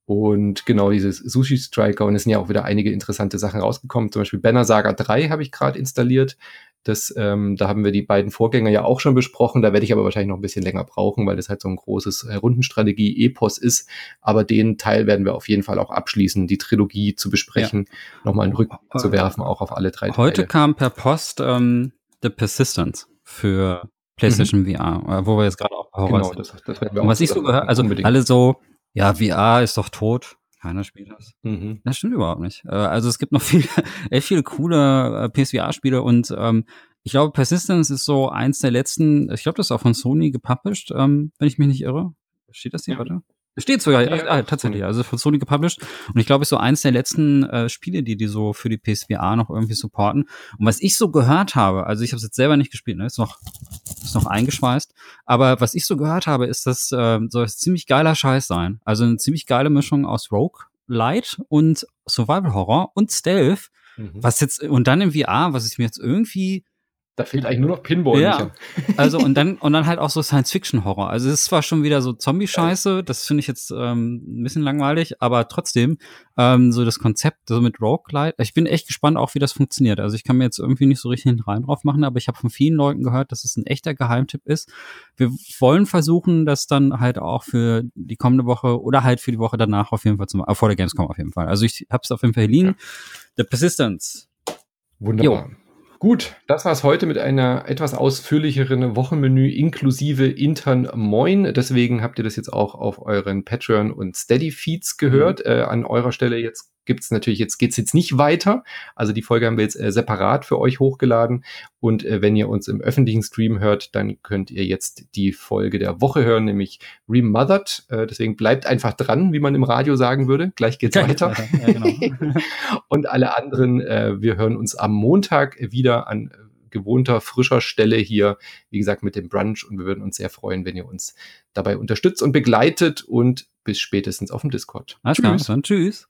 Und genau dieses Sushi Striker. Und es sind ja auch wieder einige interessante Sachen rausgekommen. Zum Beispiel Banner Saga drei habe ich gerade installiert. Das, ähm, da haben wir die beiden Vorgänger ja auch schon besprochen. Da werde ich aber wahrscheinlich noch ein bisschen länger brauchen, weil das halt so ein großes äh, Rundenstrategie-Epos ist. Aber den Teil werden wir auf jeden Fall auch abschließen, die Trilogie zu besprechen, ja. nochmal einen Rücken äh, zu werfen, auch auf alle drei Heute Teile. Heute kam per Post ähm, The Persistence für PlayStation mhm. V R, wo wir jetzt gerade auch Horror Genau, das, das werden wir auch. Und was ich so gehört, also unbedingt. Alle so, ja, V R ist doch tot. Keiner spielt das. Mhm. Das stimmt überhaupt nicht. Also es gibt noch viele, echt viele coole P S V R-Spiele und ähm, ich glaube, Persistence ist so eins der letzten, ich glaube, das ist auch von Sony gepublished, ähm, wenn ich mich nicht irre. Steht das hier, ja. Warte? Steht sogar, ja, ah, tatsächlich, also von Sony gepublished. Und ich glaube, es ist so eins der letzten äh, Spiele, die die so für die P S V R noch irgendwie supporten. Und was ich so gehört habe, also ich habe es jetzt selber nicht gespielt, ne, ist noch ist noch eingeschweißt, aber was ich so gehört habe, ist, dass äh, soll es ziemlich geiler Scheiß sein. Also eine ziemlich geile Mischung aus Rogue Light und Survival Horror und Stealth, mhm. was jetzt und dann im V R, was ich mir jetzt irgendwie Da fehlt eigentlich nur noch Pinball. Ja, also und dann und dann halt auch so Science-Fiction-Horror. Also es ist zwar schon wieder so Zombie-Scheiße, das finde ich jetzt ähm, ein bisschen langweilig, aber trotzdem ähm, so das Konzept so mit Roguelite. Ich bin echt gespannt auch, wie das funktioniert. Also ich kann mir jetzt irgendwie nicht so richtig rein drauf machen, aber ich habe von vielen Leuten gehört, dass es ein echter Geheimtipp ist. Wir wollen versuchen, das dann halt auch für die kommende Woche oder halt für die Woche danach auf jeden Fall zum, äh, vor der Gamescom auf jeden Fall. Also ich habe es auf jeden Fall hier liegen. Ja. The Persistence. Wunderbar. Jo. Gut, das war's heute mit einer etwas ausführlicheren Wochenmenü inklusive intern Moin. Deswegen habt ihr das jetzt auch auf euren Patreon und Steady-Feeds gehört. Mhm. Äh, an eurer Stelle jetzt gibt's natürlich, jetzt geht's jetzt nicht weiter. Also die Folge haben wir jetzt äh, separat für euch hochgeladen. Und äh, wenn ihr uns im öffentlichen Stream hört, dann könnt ihr jetzt die Folge der Woche hören, nämlich Remothered. Äh, deswegen bleibt einfach dran, wie man im Radio sagen würde. Gleich geht's ja, weiter. Ja, genau. Und alle anderen, äh, wir hören uns am Montag wieder an gewohnter, frischer Stelle hier, wie gesagt, mit dem Brunch. Und wir würden uns sehr freuen, wenn ihr uns dabei unterstützt und begleitet. Und bis spätestens auf dem Discord. Alles klar, dann tschüss.